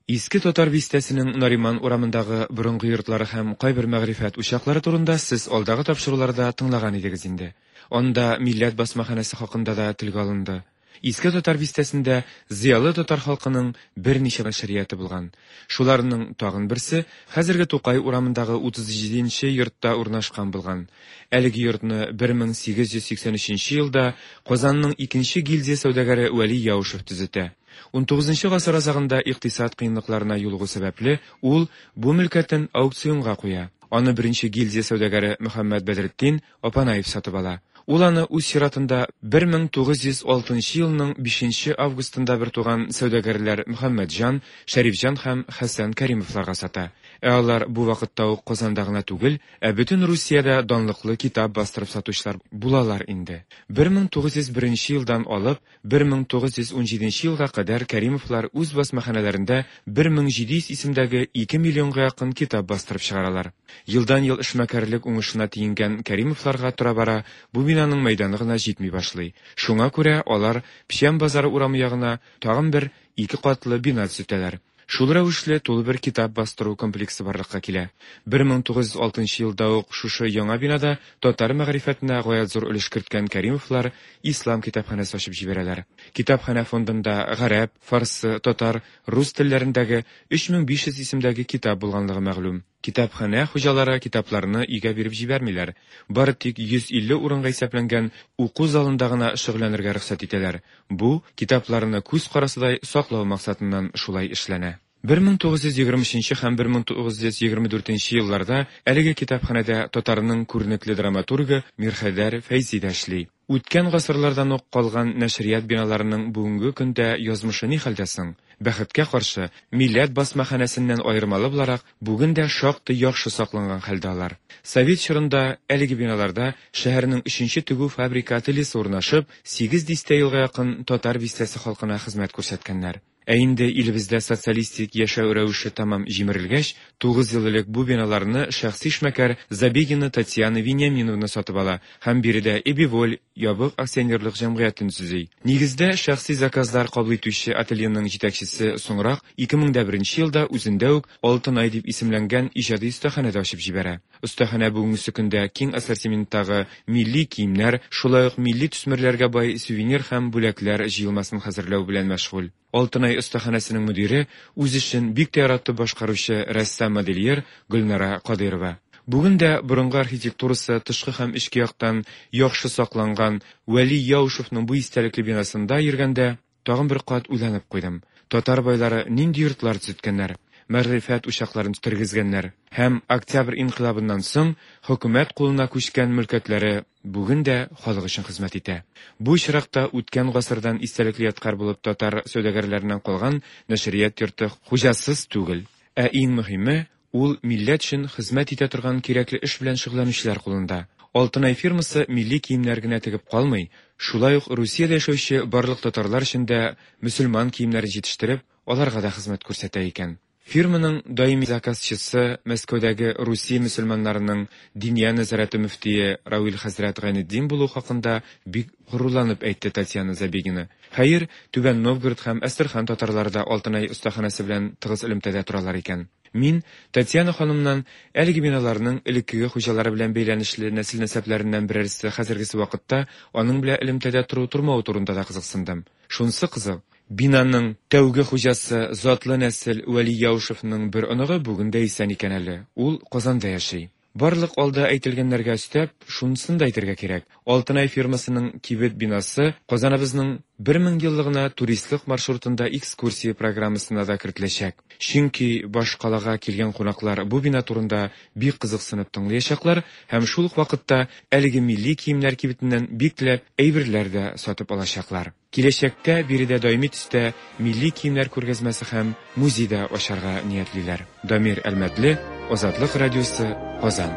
Иске Татар бистәсенең Нариман урамындагы борынгы йортлары һәм кайбер мәгърифәт учаклары турында сез алдагы тапшыруларда тыңлаган идегез инде. Анда милләт басмаханәсе хакында да телгә алынды. Иске Татар бистәсендә зыялы татар халкының берничә нәшрияты булган. Шуларның тагын берсе хәзерге Тукай урамындагы утыз җиденче йортта урнашкан булган. Әлеге йортны бер мең сигез йөз сиксән өченче елда Казанның икенче гильдия сәүдәгәре Вәли Яушев төзетә. он тугызынчы гасыр азагында икътисад кыенлыкларына юлыгу сәбәпле ул бу мөлкәтен аукционга куя. Аны беренче гильдия сәүдәгәре Мөхәммәд Бәдретдин Апанаев сатып ала. Ул аны үз чиратында бер мең тугыз йөз алтынчы елның бишенче августында бер туган сәүдәгәрләр Мөхәммәдҗан, Шәрифҗан һәм Хәсән Кәримовларга сата. Ә алар бу вакытта ук Казанда гына түгел, ә бөтен Русиядә данлыклы китап бастырып сатучылар булалар инде. бер мең тугыз йөз беренче елдан алып бер мең тугыз йөз унҗиденче елга кадәр Кәримовлар үз басмаханәләрендә бер мең җиде йөз исемдәге ике миллионга якын китап бастырып чыгаралар. Елдан ел эшмәкәрлек уңышына тиенгән Кәримовларга тора бара бу бинаның мәйданы гына җитми башлый. Шуңа күрә алар Печән базары урамы ягына тагын бер ике катлы бина төзетәләр. Шул рәвешле тулы бер китап бастыру комплексы барлыкка килә. бер мең тугыз йөз алтынчы елда ук шушы яңа бинада татар мәгърифәтенә гаять зур өлеш керткән Кәримовлар ислам китапханәсе ачып җибәрәләр. Китапханә фондында гарәп, фарсы, татар, рус телләрендәге өч мең биш йөз исемдәге китап булганлыгы мәгълүм. Китапханә хуҗалары китапларны өйгә биреп җибәрмиләр. Бары тик йөз илле урынга исәпләнгән уку залында гына шөгыльләнергә рөхсәт итәләр. Бу китапларны күз карасыдай саклау максатыннан шулай эшләнә. бер мең тугыз йөз егерме өченче һәм бер мең тугыз йөз егерме дүртенче елларда әлеге китапханәдә татарның күренекле драматургы Мирхәйдәр Фәйзи дә эшли. Үткән гасырлардан ук калган нәшрият биналарының бүгенге көндә язмышы ни хәлдә соң? Бәхеткә каршы, милләт басмаханәсеннән аермалы буларак, бүген дә шактый яхшы сакланган хәлдә алар. Совет чорында әлеге биналарда шәһәрнең өченче тегү фабрикаты лесе урнашып, сигез дистә елга якын татар бистәсе халкына хезмәт күрсәткәннәр. Ә инде илебездә социалистик яшәү рәвеше тамам җимерелгәч, тугыз ел элек бу биналарны шәхси эшмәкәр Забегина Татьяна Вениаминовна сатып ала һәм биредә Эбиволь ябык акционерлык җәмгыятен төзи. Нигездә шәхси заказлар кабул итүче ательеның җитәкчесе соңрак ике мең беренче елда үзендә үк Алтын ай дип исемләнгән иҗади остаханәдә ачып җибәрә. Остаханә бүгенге көндә киң ассортименттагы милли киемнәр, шулай ук милли төсмерләргә бай сувенир һәм бүләкләр җыелмасын хәзерләү белән мәшгуль. Алтын ай остаханәсенең мөдире үз эшен бик тә яратып башкаручы рәссам модельер Гөлнара Кадырова. Бүген дә борынгы архитектурасы тышкы һәм эчке яктан яхшы сакланган Вәли Яушевның бу истәлекле бинасында йөргәндә тагын бер кат уйланып куйдым. Татар байлары нинди йортлар төзеткәннәр, мәгърифәт учакларын тергезгәннәр һәм Октябрь инкыйлабыннан соң хөкүмәт кулына күчкән мөлкәтләре бүген дә халык өчен хезмәт итә. Бу чиракта үткән гасырдан истәлекле яткар булып татар сәүдәгәрләреннән калган нәшрият йорты хуҗасыз түгел. Ә иң мөһиме, ул милләт өчен хезмәт итә торган кирәкле эш белән шөгыльләнүчеләр кулында. Алтын ай фирмасы милли киемнәр генә тегеп калмый, шулай ук Русиядә яшәүче барлык татарлар өчен дә мөселман киемнәре җитештереп, аларга да хезмәт күрсәтә икән. Фирманың даими заказчысы Мәскәүдәге Русия мөселманнарының диния нәзарәте мөфтие Рауил хәзрәт Гайнетдин булу хакында бик горурланып әйтте Татьяна Забегина. Хәер, Түбән Новгород һәм Әстерхан татарлары да Алтын ай остаханәсе белән тыгыз элемтәдә торалар икән. Мин Татьяна ханымнан әлеге биналарның элеккеге хуҗалары белән бәйләнешле нәсел нәсәпләреннән берәрсе хәзергесе вакытта аның белән элемтәдә туру турмау турында да кызыксындым. Шунсы кызык, бинаның тәүге хуҗасы затлы нәсел Вәли Яушевның бер оныгы бүген дә исән икән әле. Ул Казанда яши. Барлык алда әйтелгәннәргә өстәп, шунысын да әйтергә кирәк. Алтын ай фирмасының кибет бинасы Казаныбызның бер мең еллыгына туристлык маршрутында экскурсия программасына да кертеләчәк. Чөнки баш калага килгән кунаклар бу бина турында бик кызыксынып тыңлаячаклар һәм шул ук вакытта әлеге милли киемнәр кибетеннән бик теләп әйберләр дә сатып алачаклар. Киләчәктә биредә даими төстә милли киемнәр күргәзмәсе һәм музейда ачарга ниятлиләр. Дамир Әлмәтле, Азатлык радиосы, Казан.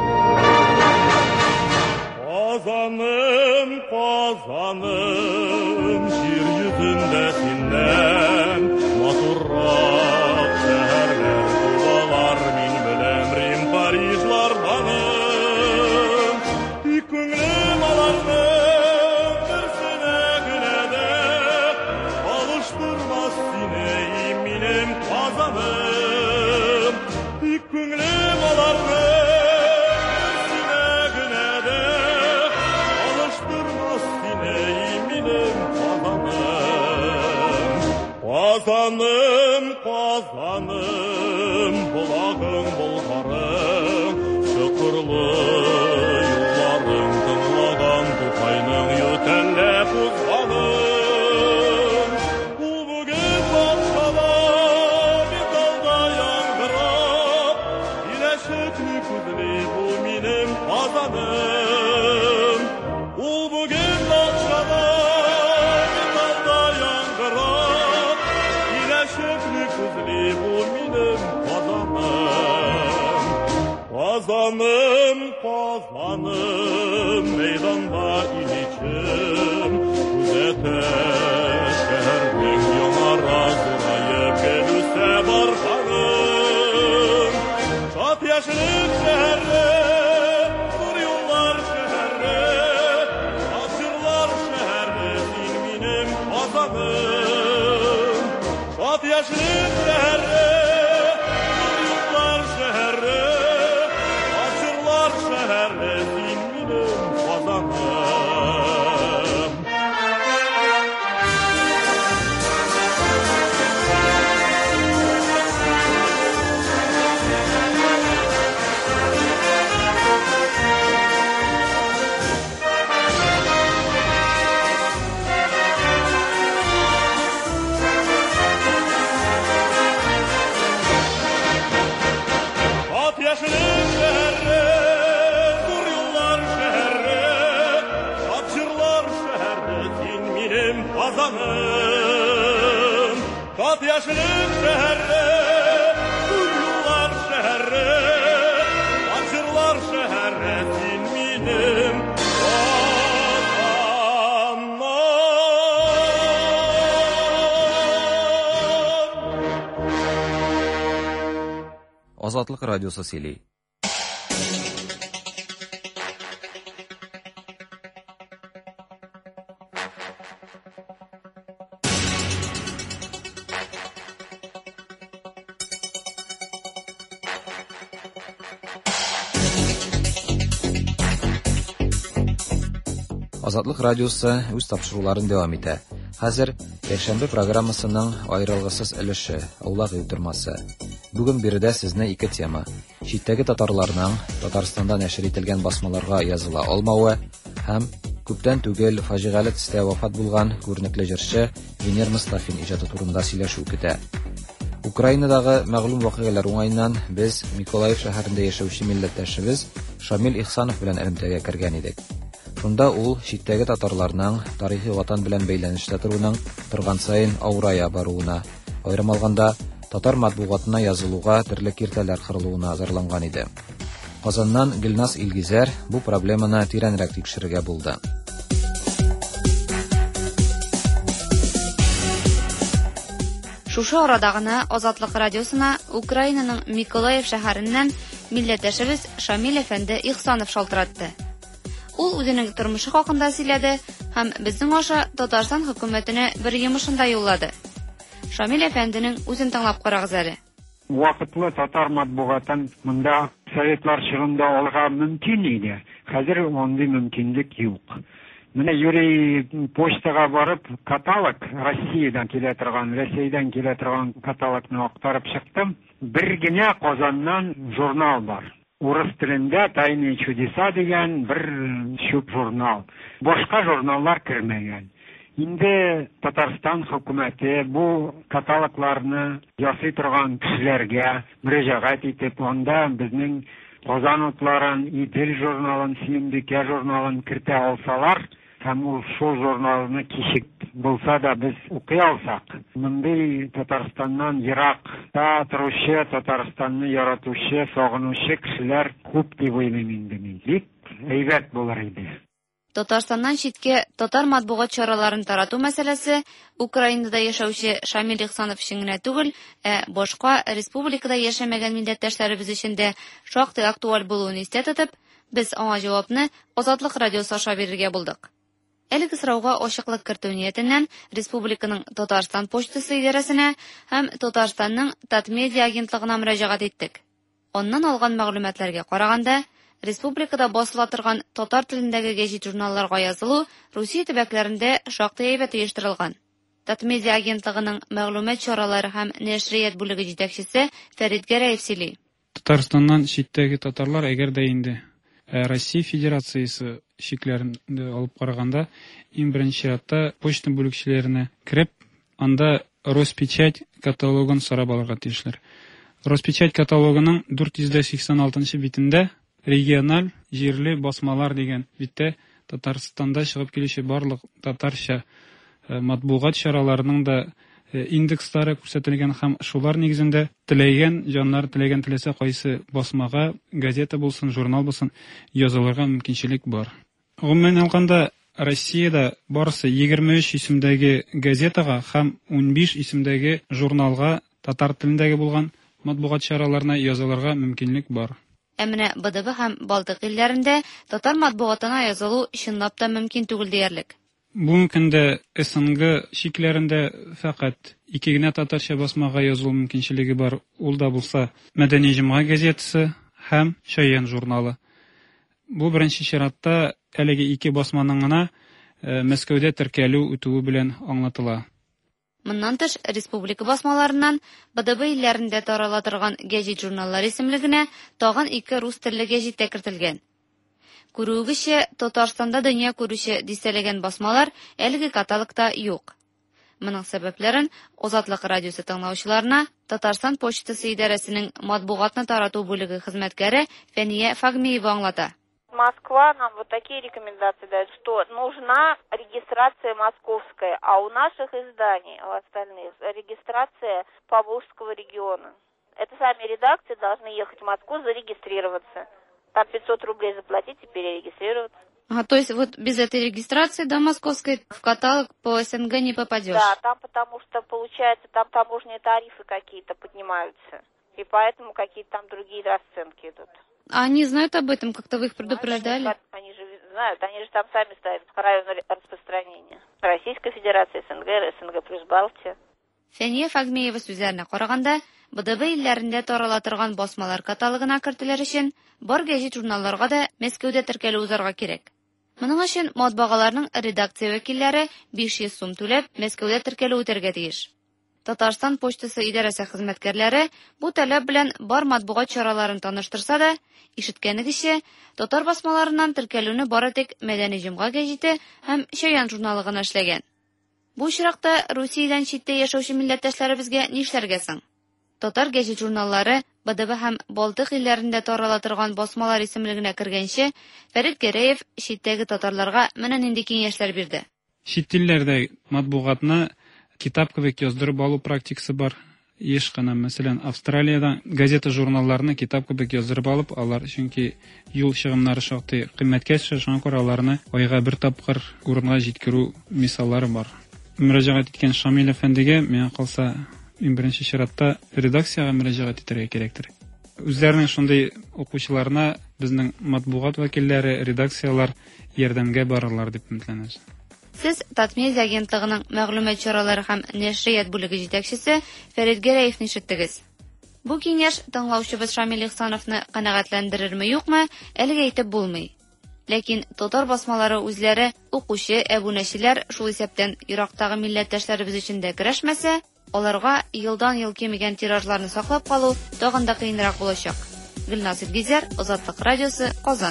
Казаным, Казаным, җир йөзендә синнән матуррак шәһәрләр булалар, мин беләм Рим, Парижларданым. И күңлем аларның берсенә генә дә алыштырмас сине, минем Казан. ышыгың болғарың, шықырлы юлларың тыңлаган Тукайның ютәлләп узганын. Ул бүген бакчада бит алда яңгырап, киләчәкне күзли бу минем Казаным. Ул бүген бакчада бит алда яңгырап, киләчәкне күзли бу минем Казаным. Казаным, Казаным, мәйданда иличем, күзәтә шәһәрнең яңара зурайып килүсә барганым. Шат яшьлек шәһәре, зур юллар шәһәре, ак җырлар шәһәре, син минем Казаным. Шат яшьлек шәһәре, зур юллар шәһәре, ак җырлар шәһәре, син минем Казаным. Ат яшьлек шәһәре, зур юллар шәһәре, ак җырлар шәһәре, син минем Казаным. Ат яшьлек шәһәре, зур юллар шәһәре, ак җырлар шәһәре, син минем Азатлык радиосы сөйли. Азатлык радиосы үз тапшыруларын дәвам итә. Хәзер якшәмбе программасының айрылгысыз өлеше аулак уйдырмасы. Бүген биредә сезне ике тема: читтәге татарларның Татарстанда нәшер ителгән басмаларга языла алмавы һәм күптән түгел фаҗигале төстә вафат булган күренекле җырчы Венер Мостафин иҗаты турында сөйләшү көтә. Украинадагы мәгълүм вакыйгалар уңайыннан без Миколаев шәһәрендә яшәүче милләттәшебез Шамил Ихсанов белән элемтәгә кергән идек. Шунда ул читтәге татарларның тарихи ватан белән бәйләнештә торуның торган сайын авырая баруына, аерым алганда татар матбугатына язылуга төрле киртәләр кырылуына зарланган иде. Казаннан Гөлназ Илгизәр бу проблеманы тирәнрәк тикшерергә булды. Шушы арада гына Азатлык радиосына Украинаның Миколаев шәһәреннән милләттәшебез Шамил әфәнде Ихсанов шалтыратты. Ул үзенең тормышы хакында сөйләде һәм безнең аша Татарстан хөкүмәтенә бер йомышын да юллады. Шамил әфәнденең үзен тыңлап карагыз әле. Вакытлы татар матбугатын монда советлар чыгымда алырга мөмкин иде. Хәзер андый мөмкинлек юк. Менә юри почтага барып, каталог Россиядән килә торган, Россиядән килә торган каталогны актарып чыктым. Бер генә Казаннан журнал бар. Урыс телендә «Тайные чудеса» дигән бер чүп журнал. Башка журналлар кермәгән. Инде Татарстан хөкүмәте бу каталогларны ясый торган кешеләргә мөрәҗәгать итеп, анда безнең Казан утларын, Идел журналын, Сөембикә журналын кертә алсалар, һәм ул шул журналны кичек булса да без укый алсак, мондый Татарстаннан еракта торучы, Татарстанны яратучы, сагынучы кешеләр күп дип уйлыйм инде мин. Бик әйбәт булыр иде. Татарстаннан читкә татар матбугат чараларын тарату мәсьәләсе Украинада яшәүче Шамил Ихсанов өчен генә түгел, ә башка республикада яшәмәгән милләттәшләребез өчен дә шактый актуаль булуын истә тотып, без аңа җавапны Азатлык радиосы аша бирергә булдык. Әлеге сорауга ачыклык кертү ниятеннән республиканың Татарстан почтасы идарәсенә һәм Татарстанның Татмедиа агентлыгына мөрәҗәгать иттек. Аннан алган мәгълүматларга караганда, республикада басыла торган татар телендәге гәҗит журналларга язылу Русия төбәкләрендә шактый әйбәт оештырылган. Татмедиа агентлыгының мәгълүмат чаралары һәм нәшрият бүлеге җитәкчесе Фәрит Гәрәев сөйли. Татарстаннан читтәге татарлар, әгәр дә инде Россия Федерациясы шикләрендә алып караганда, иң беренче чиратта почта бүлекчәләренә кирип, анда Роспечать каталогын сорап алырга тиешләр. Роспечать каталогының дүрт йөз сиксән алтынчы битендә региональ җирле басмалар дигән биттә Татарстанда чыгып килүче барлык татарча матбугат чараларының да индекслары күрсәтелгән һәм шулар нигезендә теләгән җаннар теләгән теләсә кайсы басмага, газета булсын, журнал булсын, язылырга мөмкинчелек бар. Гомумән алганда Россиядә барысы егерме өч исемдәге газетага һәм ун биш исемдәге журналга татар телендәге булган матбугат чараларына язылырга мөмкинлек бар. Ә менә БДБ һәм Балтык илләрендә татар матбугатына язылу чынлап та мөмкин түгел диярлек. Бүгенге көндә СНГ шикләрендә фақат ике генә татарча басмага язылу мөмкинчелеге бар. Ул да булса Мәдәни җомга газетасы һәм Шаян журналы. Бу беренче чиратта әлеге ике басманың гына Мәскәүдә теркәлү үтүе белән аңлатыла. Моннан тыш, республика басмаларыннан БДБ илләрендә тарала торган гәҗит журналлар исемлегенә тагын ике рус телле гәҗит кертелгән. Күрүегезчә, Татарстанда дөнья күрүче дистәләгән басмалар әлеге каталогта юк. Моның сәбәпләрен Азатлык радиосы тыңлаучыларына Татарстан почтасы идарәсенең матбугатны тарату бүлеге хезмәткәре Фәния Фагмиева аңлата. Москва нам вот такие рекомендации дает, что нужна регистрация московская, а у наших изданий, у остальных, регистрация Поволжского региона. Это сами редакции должны ехать в Москву зарегистрироваться. Там пятьсот рублей заплатить и перерегистрироваться. А, то есть вот без этой регистрации, да, московской, в каталог по СНГ не попадешь? Да, там потому что, получается, там таможенные тарифы какие-то поднимаются. И поэтому какие-то там другие расценки идут. А они знают об этом? Как-то вы их предупреждали? Они, они же знают, они же там сами ставят район распространения. Российская Федерация, СНГ, СНГ плюс Балтия. Фәния Фагмиева сүзләренә караганда, БДБ илләрендә тарала торган басмалар каталогына кертелер өчен бар гәҗит журналларга да Мәскәүдә теркәлү узарга кирәк. Моның өчен матбагаларның редакция вәкилләре биш йөз сум түләп Мәскәүдә теркәлү үтәргә тиеш. Татарстан почтасы идарәсе хезмәткәрләре бу таләп белән бар матбугат чараларын таныштырса да, ишеткәнегезчә, татар басмаларыннан теркәлүне бары тик Мәдәни җомга гәҗите һәм Шаян журналы гына эшләгән. Бу очракта Русиядән читтә яшәүче милләттәшләребезгә нишләргә соң? Татар гәҗит журналлары БДБ һәм Балтык илләрендә тарала торган басмалар исемлегенә кергәнче, Фәрит Гәрәев читтәге татарларга менә нинди киңәшләр бирде. Чит илләрдә матбугатны китап кебек яздырып алу практикасы бар. Еш кына, мәсәлән, Австралиядә газета журналларны китап кебек яздырып алып, алар чөнки юл чыгымнары шактый кыйммәткә төшә, шуңа күрә аларны айга бер тапкыр урынга җиткерү мисаллары бар. Мөрәҗәгать иткән Шамил әфәндегә миңа калса иң беренче чиратта редакциягә мөрәҗәгать итәргә кирәктер. Үзләренең шундый укучыларына безнең матбугат вәкилләре, редакциялар ярдәмгә барырлар дип өметләнәбез. Сез Татмедиа агентлыгының мәгълүмат чаралары һәм нәшрият бүлеге җитәкчесе Фәрит Гәрәевне ишеттегез. Бу киңәш тыңлаучыбыз Шамил Ихсановны канәгатьләндерерме, юкмы, әлегә әйтеп булмый. Ләкин татар басмалары үзләре, укучы, әбүнәчеләр шул исәптән ерактагы милләттәшләребез өчен дә көрәшмәсә, аларга елдан-ел кимегән тиражларны саклап калу тагын да кыенрак булачак. Гөлнасир Гизер, Азатлык радиосы, Казан.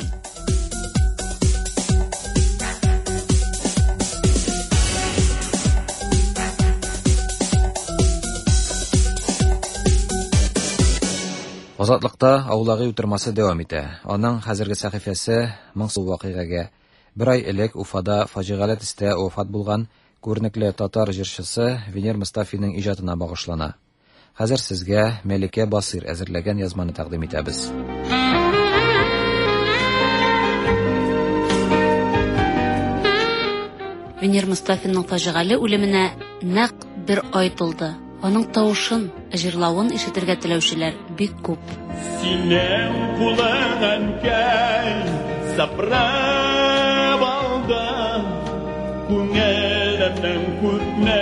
Азатлыкта аулагы утырмасы дәвам итә. Аның хәзерге сәхифәсе моңсу вакыйгага бер ай элек Уфада фаҗигале төстә вафат булган күренекле татар җырчысы Венер Мостафиның иҗатына багышлана. Хәзер сезгә Мәликә Басир әзерләгән язманы тәкъдим итәбез. Венер Мостафиның фаҗигале үлеменә нәкъ бер ай тулды. Аның тавышын, җырлавын ишетергә теләүчеләр бик күп. Синең кулыңнан кәй сапрап алды, күңелемнең күтне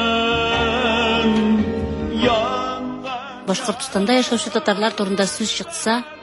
салканын. Башкортстанда яшәүче татарлар турында сүз чыкса,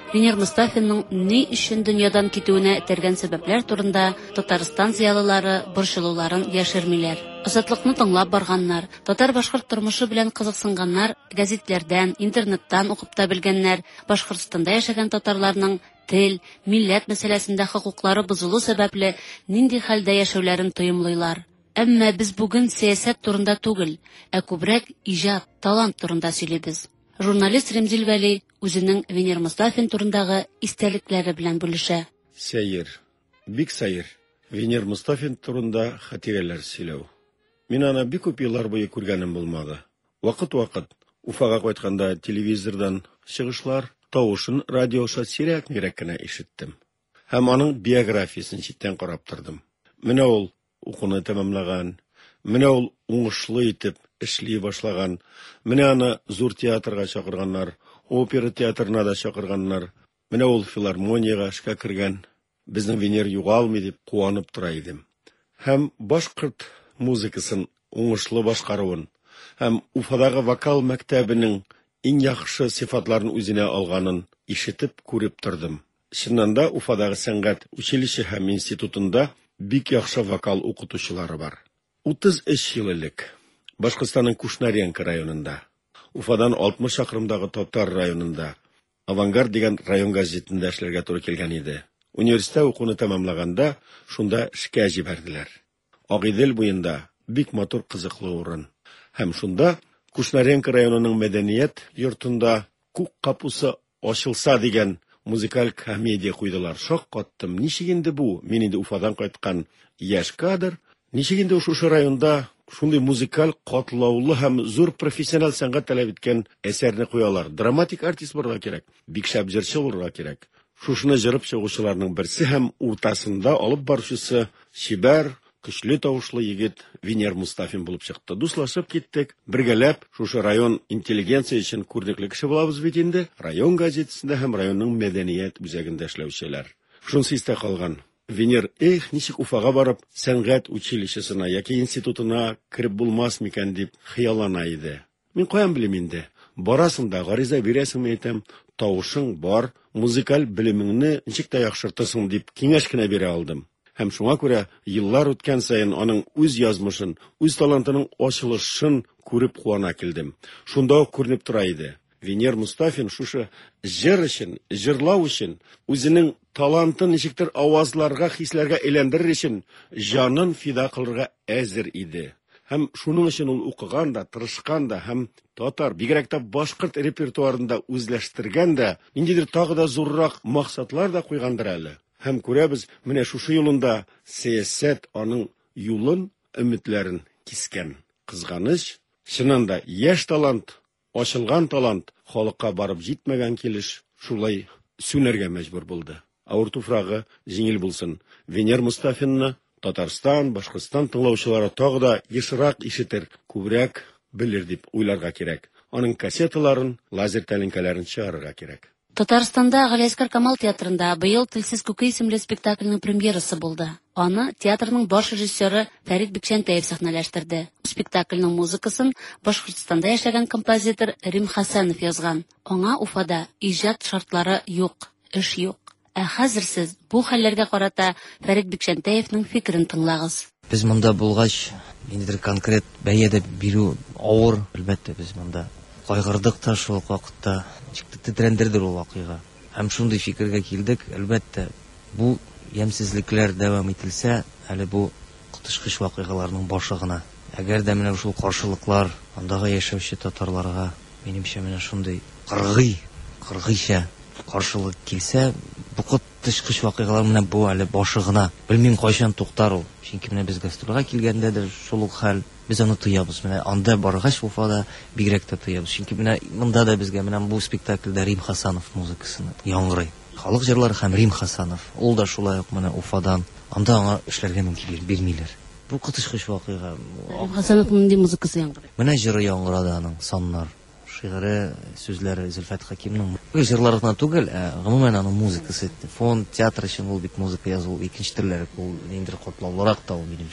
Венер Мустафинның ни өчен дөньядан китүенә этәргән сәбәпләр турында Татарстан зыялылары борчылуларын яшермиләр. Азатлыкны тыңлап барганнар, татар-башкорт тормышы белән кызыксынганнар, гәзитләрдән, интернеттан укып та белгәннәр, Башкортстанда яшәгән татарларның тел, милләт мәсьәләсендә хокуклары бозылу сәбәпле нинди хәлдә яшәүләрен тоемлыйлар. Әмма без бүген сәясәт турында түгел, ә күбрәк иҗат, талант турында сөйлибез. Журналист Ремзил Вәли үзенең Венер Мустафин турындагы истәлекләре белән бүлешә. Сәер, бик сәер. Венер Мустафин турында хатирәләр сөйләү. Мин аны бик күп еллар буе күргәнем булмады. Вакыт-вакыт Уфага кайтканда телевизордан чыгышлар, тавышын радиоша сирәк-мирәк кенә ишеттем. Һәм аның биографиясын читтән карап тордым. Менә ул укуны тәмамлаган, менә ул уңышлы итеп эшли башлаган, менә аны зур театрга чакырганнар, опера театрына да чакырганнар, менә ул филармониягә эшкә кергән. Безнең Венер югалмый дип куанып тора идем. Һәм башкорт музыкасын уңышлы башкаруын, һәм Уфадагы вокал мәктәбенең иң яхшы сыйфатларын үзенә алганын ишетеп күреп тордым. Чыннан да Уфадагы сәнгать училище һәм институтында бик яхшы вокал укытучылары бар. утыз өч ел элек Башкортстанның Кушнаренко районында, Уфадан алтмыш чакрымдагы Татар районында, Авангард дигән район газетында эшләргә туры килгән иде. Университет укуны тәмамлаганда шунда эшкә җибәрделәр. Агыйдел буенда бик матур кызыклы урын. Һәм шунда Кушнаренко районының мәдәният йортында күк капусы ачылса дигән музыкаль комедия куйдылар. Шок каттым. Ничек инде бу? Мин инде Уфадан кайткан яшь кадр. Ничек инде шушы районда шундый музыкаль катлаулы һәм зур профессиональ сәнгать таләп иткән әсәрне куялар. Драматик артист булырга кирәк. Бик шәп җырчы булырга кирәк. Шушыны җырып чыгучыларның берсе һәм уртасында алып баручысы чибәр, көчле тавышлы егет Венер Мустафин булып чыкты. Дуслашып киттек. Бергәләп шушы район интеллигенция өчен күренекле кеше булабыз бит инде. Район газетасында һәм районның мәдәният үзәгендә эшләүчеләр. Шунысы истә калган. Венер, эх, ничек Уфага барып, сәнгать училищесына яки институтына кирип булмас микән дип хыяллана иде. Мин каян белим инде? Барасың да гариза бирәсеңме әйтәм, тавышың бар, музыкаль белемеңне ничек тә яхшыртасың дип киңәш кенә бирә алдым. Һәм шуңа күрә еллар үткән саен аның үз язмышын, үз талантының ачылышын күреп куана килдем. Шунда ук күренеп тора иде. Венер Мустафин шушы җыр өчен, җырлау өчен, үзенең талантын ничектер авазларга, хисләргә әйләндерер өчен җанын фида кылырга әзер иде. Һәм шуның өчен ул укыган да, тырышкан да, һәм татар, бигрәк тә башкорт репертуарында үзләштергән дә, ниндидер тагы да зуррак максатлар да куйгандыр әле. Һәм күрәбез, менә шушы юлында сәясәт аның юлын, өметләрен кискән. Кызганыч, чыннан да яшь талант, ачылган талант халыкка барып җитмәгән килеш шулай сүнәргә мәҗбүр булды. Авыр туфрагы җиңел булсын. Венер Мустафинны Татарстан, Башкортстан тыңлаучылары тагы да ешрак ишетер, күбрәк белер дип уйларга кирәк. Аның кассеталарын, лазер тәлинкәләрен чыгарырга кирәк. Татарстанда Галиәскәр Камал театрында быел Телсез күке исемле спектакльнең премьерасы булды. Аны театрның баш режиссеры Фәрит Бикчәнтәев сәхнәләштерде. Спектакльнең музыкасын Башкортстанда яшәгән композитор Рим Хәсәнов язган. Аңа Уфада иҗат шартлары юк, эш юк. Ә хәзер сез бу хәлләргә карата Фәрит Бикчәнтәевнең фикерен тыңлагыз. Без монда булгач, ниндидер конкрет бәя бирү авыр, әлбәттә без монда кайгырдык та шул вакытта, ничек тетрәндерде ул вакыйга. Һәм шундый фикергә килдек, әлбәттә, бу ямьсезлекләр дәвам ителсә, әле бу кытышкыч вакыйгаларның башы гына. Әгәр дә менә шул каршылыклар андагы яшәүче татарларга, минемчә, менә шундый кыргый, кыргыйча каршылык килсә, бу кытышкыч вакыйгалар менә бу әле башы гына. Белмим кайчан туктар ул. Чөнки менә без гастрольгә килгәндә дә шул ук хәл. Без аны тоябыз. Менә анда баргач Уфада бигрәк тә тоябыз. Чөнки менә монда да безгә менә бу спектакльдә Рим Хәсәнов музыкасын яңгырый. Халык җырлары һәм Рим Хәсәнов. Ул да шулай ук менә Уфадан. Анда аңа эшләргә мөмкинлек бирмиләр. Бу кытышкыч вакыйга. Рим Хәсәновның ди музыкасы яңгырый. Менә җыры яңгырады аның саннар. Шигыре, сүзләре Зөлфәт Хәкимнең. Бу җырларына түгел, ә гомумән аның музыкасы. Фон театр өчен ул бит музыка язу икенче төрләре, ул ниндидер катлаулырак та ул минемчә.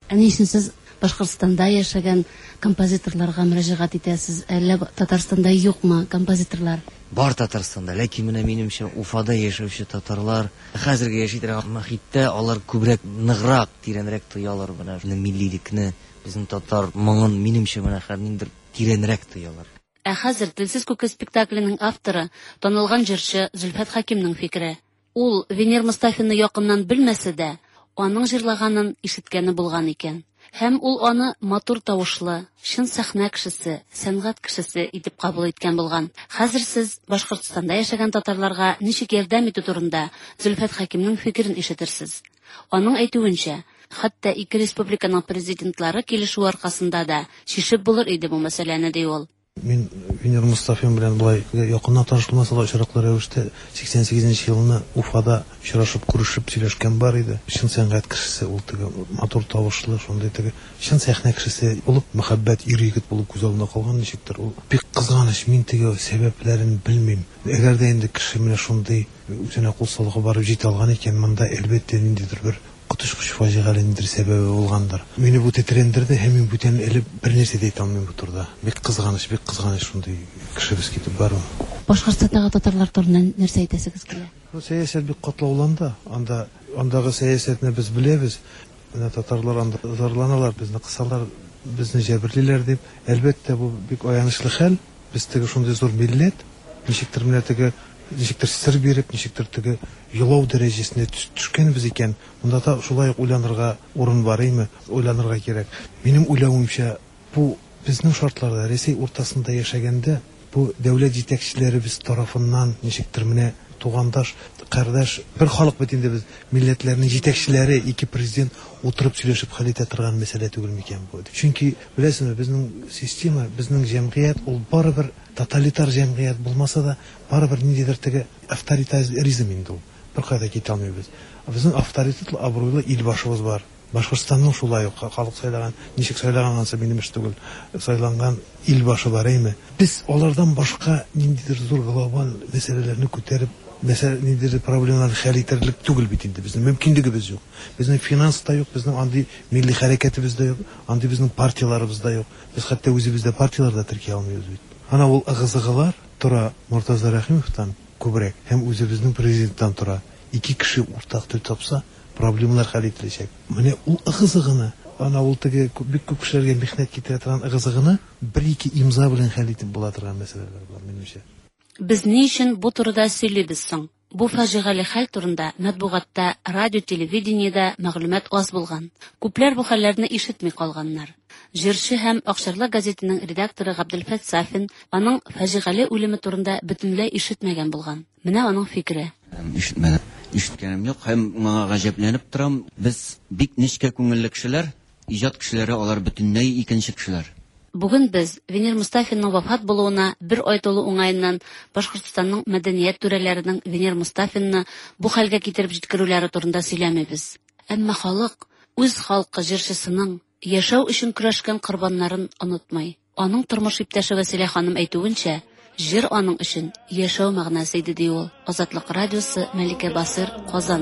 Әни өчен сез Башкортстанда яшәгән композиторларга мөрәҗәгать итәсез, әллә Татарстанда юкмы композиторлар? Бар Татарстанда, ләкин менә минемчә Уфада яшәүче татарлар хәзерге яши торган мохиттә алар күбрәк ныграк, тирәнрәк тоялар менә милливлекне, безнең татар моңын минемчә менә һәрниндер тирәнрәк тоялар. Ә хәзер Телсез күке спектакленең авторы, танылган җырчы Зөлфәт Хәкимнең фикере. Ул Венер Мустафинны якыннан белмәсә дә, аның җырлаганын ишеткәне булган икән. Һәм ул аны матур тавышлы, чын сәхнә кешесе, сәнгать кешесе итеп кабул иткән булган. Хәзер сез Башкортстанда яшәгән татарларга ничек ярдәм итү турында Зөлфәт Хәкимнең фикерен ишетерсез. Аның әйтүенчә, хәтта ике республиканың президентлары килешү аркасында да чишеп булыр иде бу мәсьәләне, ди ул. Мин Венер Мустафин белән булай якыннан танышылмаса да очраклы рәвештә сиксән сигезенче елны Уфада очрашып, күрешеп сөйләшкән бар иде. Чын сәнгать кешесе, ул теге матур тавышлы, шундый теге чын сәхнә кешесе булып, мәхәббәт ир-егет булып күз алдына калган ничектер. Ул бик кызганыч, мин теге сәбәпләрен белмим. Әгәр дә инде кеше менә шундый үзенә кул салуга барып җитә алган икән, монда әлбәттә ниндидер бер котышкыч фаҗигалендер сәбәбе булгандыр. Мине бу тетрәндерде, һәм мин бүтән элеп бер нәрсә дә әйтә алмыйм бу турыда. Бик кызганыч, бик кызганыч шундый кешебез китеп бару. Башкортстандагы татарлар турында нәрсә әйтәсегез килә? Бу сәясәт бик катлауланды. Анда андагы сәясәтне без беләбез. Менә татарлар анда зарланалар, безне кысалар, безне җәберлиләр дип. Әлбәттә бу бик аянычлы хәл. Без теге шундый зур милләт, ничектер менә теге ничектер сер биреп, ничектер теге елау дәрәҗәсенә төшкәнбез икән. Монда да шулай ук уйланырга урын бар име, уйланырга кирәк. Минем уйлавымча, бу безнең шартларда, Рәсәй уртасында яшәгәндә, бу дәүләт җитәкчеләребез тарафыннан ничектер менә тугандаш, кардаш, бер халык бит инде без, милләтләрнең җитәкчеләре, ике президент утырып сөйләшеп хәл итә торган мәсьәлә түгел микән бу? Чөнки беләсезме, безнең система, безнең җәмгыять ул барыбер тоталитар җәмгыять булмаса да, барыбер ниндидер теге авторитаризм инде ул. Бер кайда китә алмыйбыз. Безнең авторитетлы, абруйлы ил башыбыз бар. Башкортстанның шулай ук халык сайлаган, ничек сайлаганганса минем эш түгел, сайланган ил башы бар име? Без алардан башка ниндидер зур глобаль мәсьәләләрне күтәреп, мәсьәлә ниндидер проблемаларны хәл итәрлек түгел бит инде. Безнең мөмкинлегебез юк. Безнең финанс та юк, безнең андый милли хәрәкәтебез дә юк, андый безнең партияларыбыз да юк. Без хәтта үзебездә партияларда терки алмыйбыз бит. Ана ул ыгызыгылар тора Мортаза Рәхимовтан күбрәк һәм үзебезнең президенттан тора. Ике кеше уртак тел тапса, проблемалар хәл ителәчәк. Менә ул ыгызыгыны, ана ул теге бик күп кешеләргә михнәт китерә торган ыгызыгыны бер-ике имза белән хәл итеп була торган мәсьәләләр бар минемчә. Без ни өчен бу турыда сөйлибез соң? Бу фаҗигале хәл турында матбугатта, радио, телевидениедә мәгълүмат аз булган. Күпләр бу хәлләрне ишетми калганнар. Җырчы һәм Акчарлы газетының редакторы Габделфәт Сафин аның фаҗигале үлеме турында бөтенләй ишетмәгән булган. Менә аның фикере. Ишетмәдем. Ишеткәнем юк, һәм моңа гаҗәпләнеп торам. Без бик нечкә күңелле кешеләр, иҗат кешеләре, алар бөтенләй икенче кешеләр. Бүген без Венер Мустафинның вафат булуына бер ай тулу уңаеннан Башкортстанның мәдәният түрәләренең Венер Мустафинны бу хәлгә китереп җиткерүләре турында сөйләмибез. Әмма халык үз халкы җырчысының яшәү өчен көрәшкән корбаннарын онытмый. Аның тормыш иптәше Вәсилә ханым әйтүенчә, җыр аның өчен яшәү мәгънәсе иде, ди ул. Азатлык радиосы, Мәликә Басыр, Казан.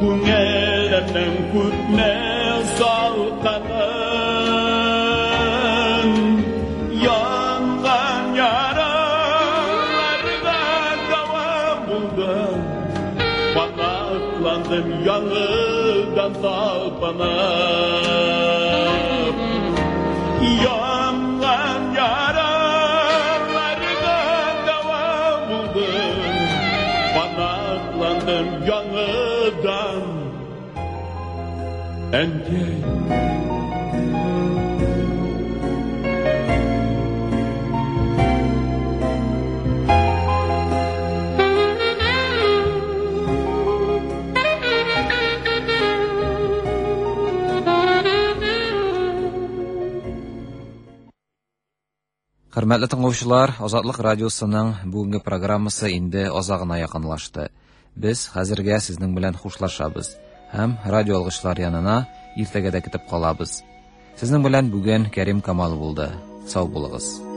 Күңелемнең күпме салкынын, янган яраларда дава булды. Панакландым яңыдан талпынып, янган яраларда дава булды. Панакландым яңыдан әнкәй. Хөрмәтле тыңлаучылар, Азатлык радиосының бүгенге программасы инде азагына якынлашты. Без хәзергә сезнең белән хушлашабыз һәм радио алгычлар янына иртәгә дә китеп калабыз. Сезнең белән бүген Кәрим Камал булды. Сау булыгыз.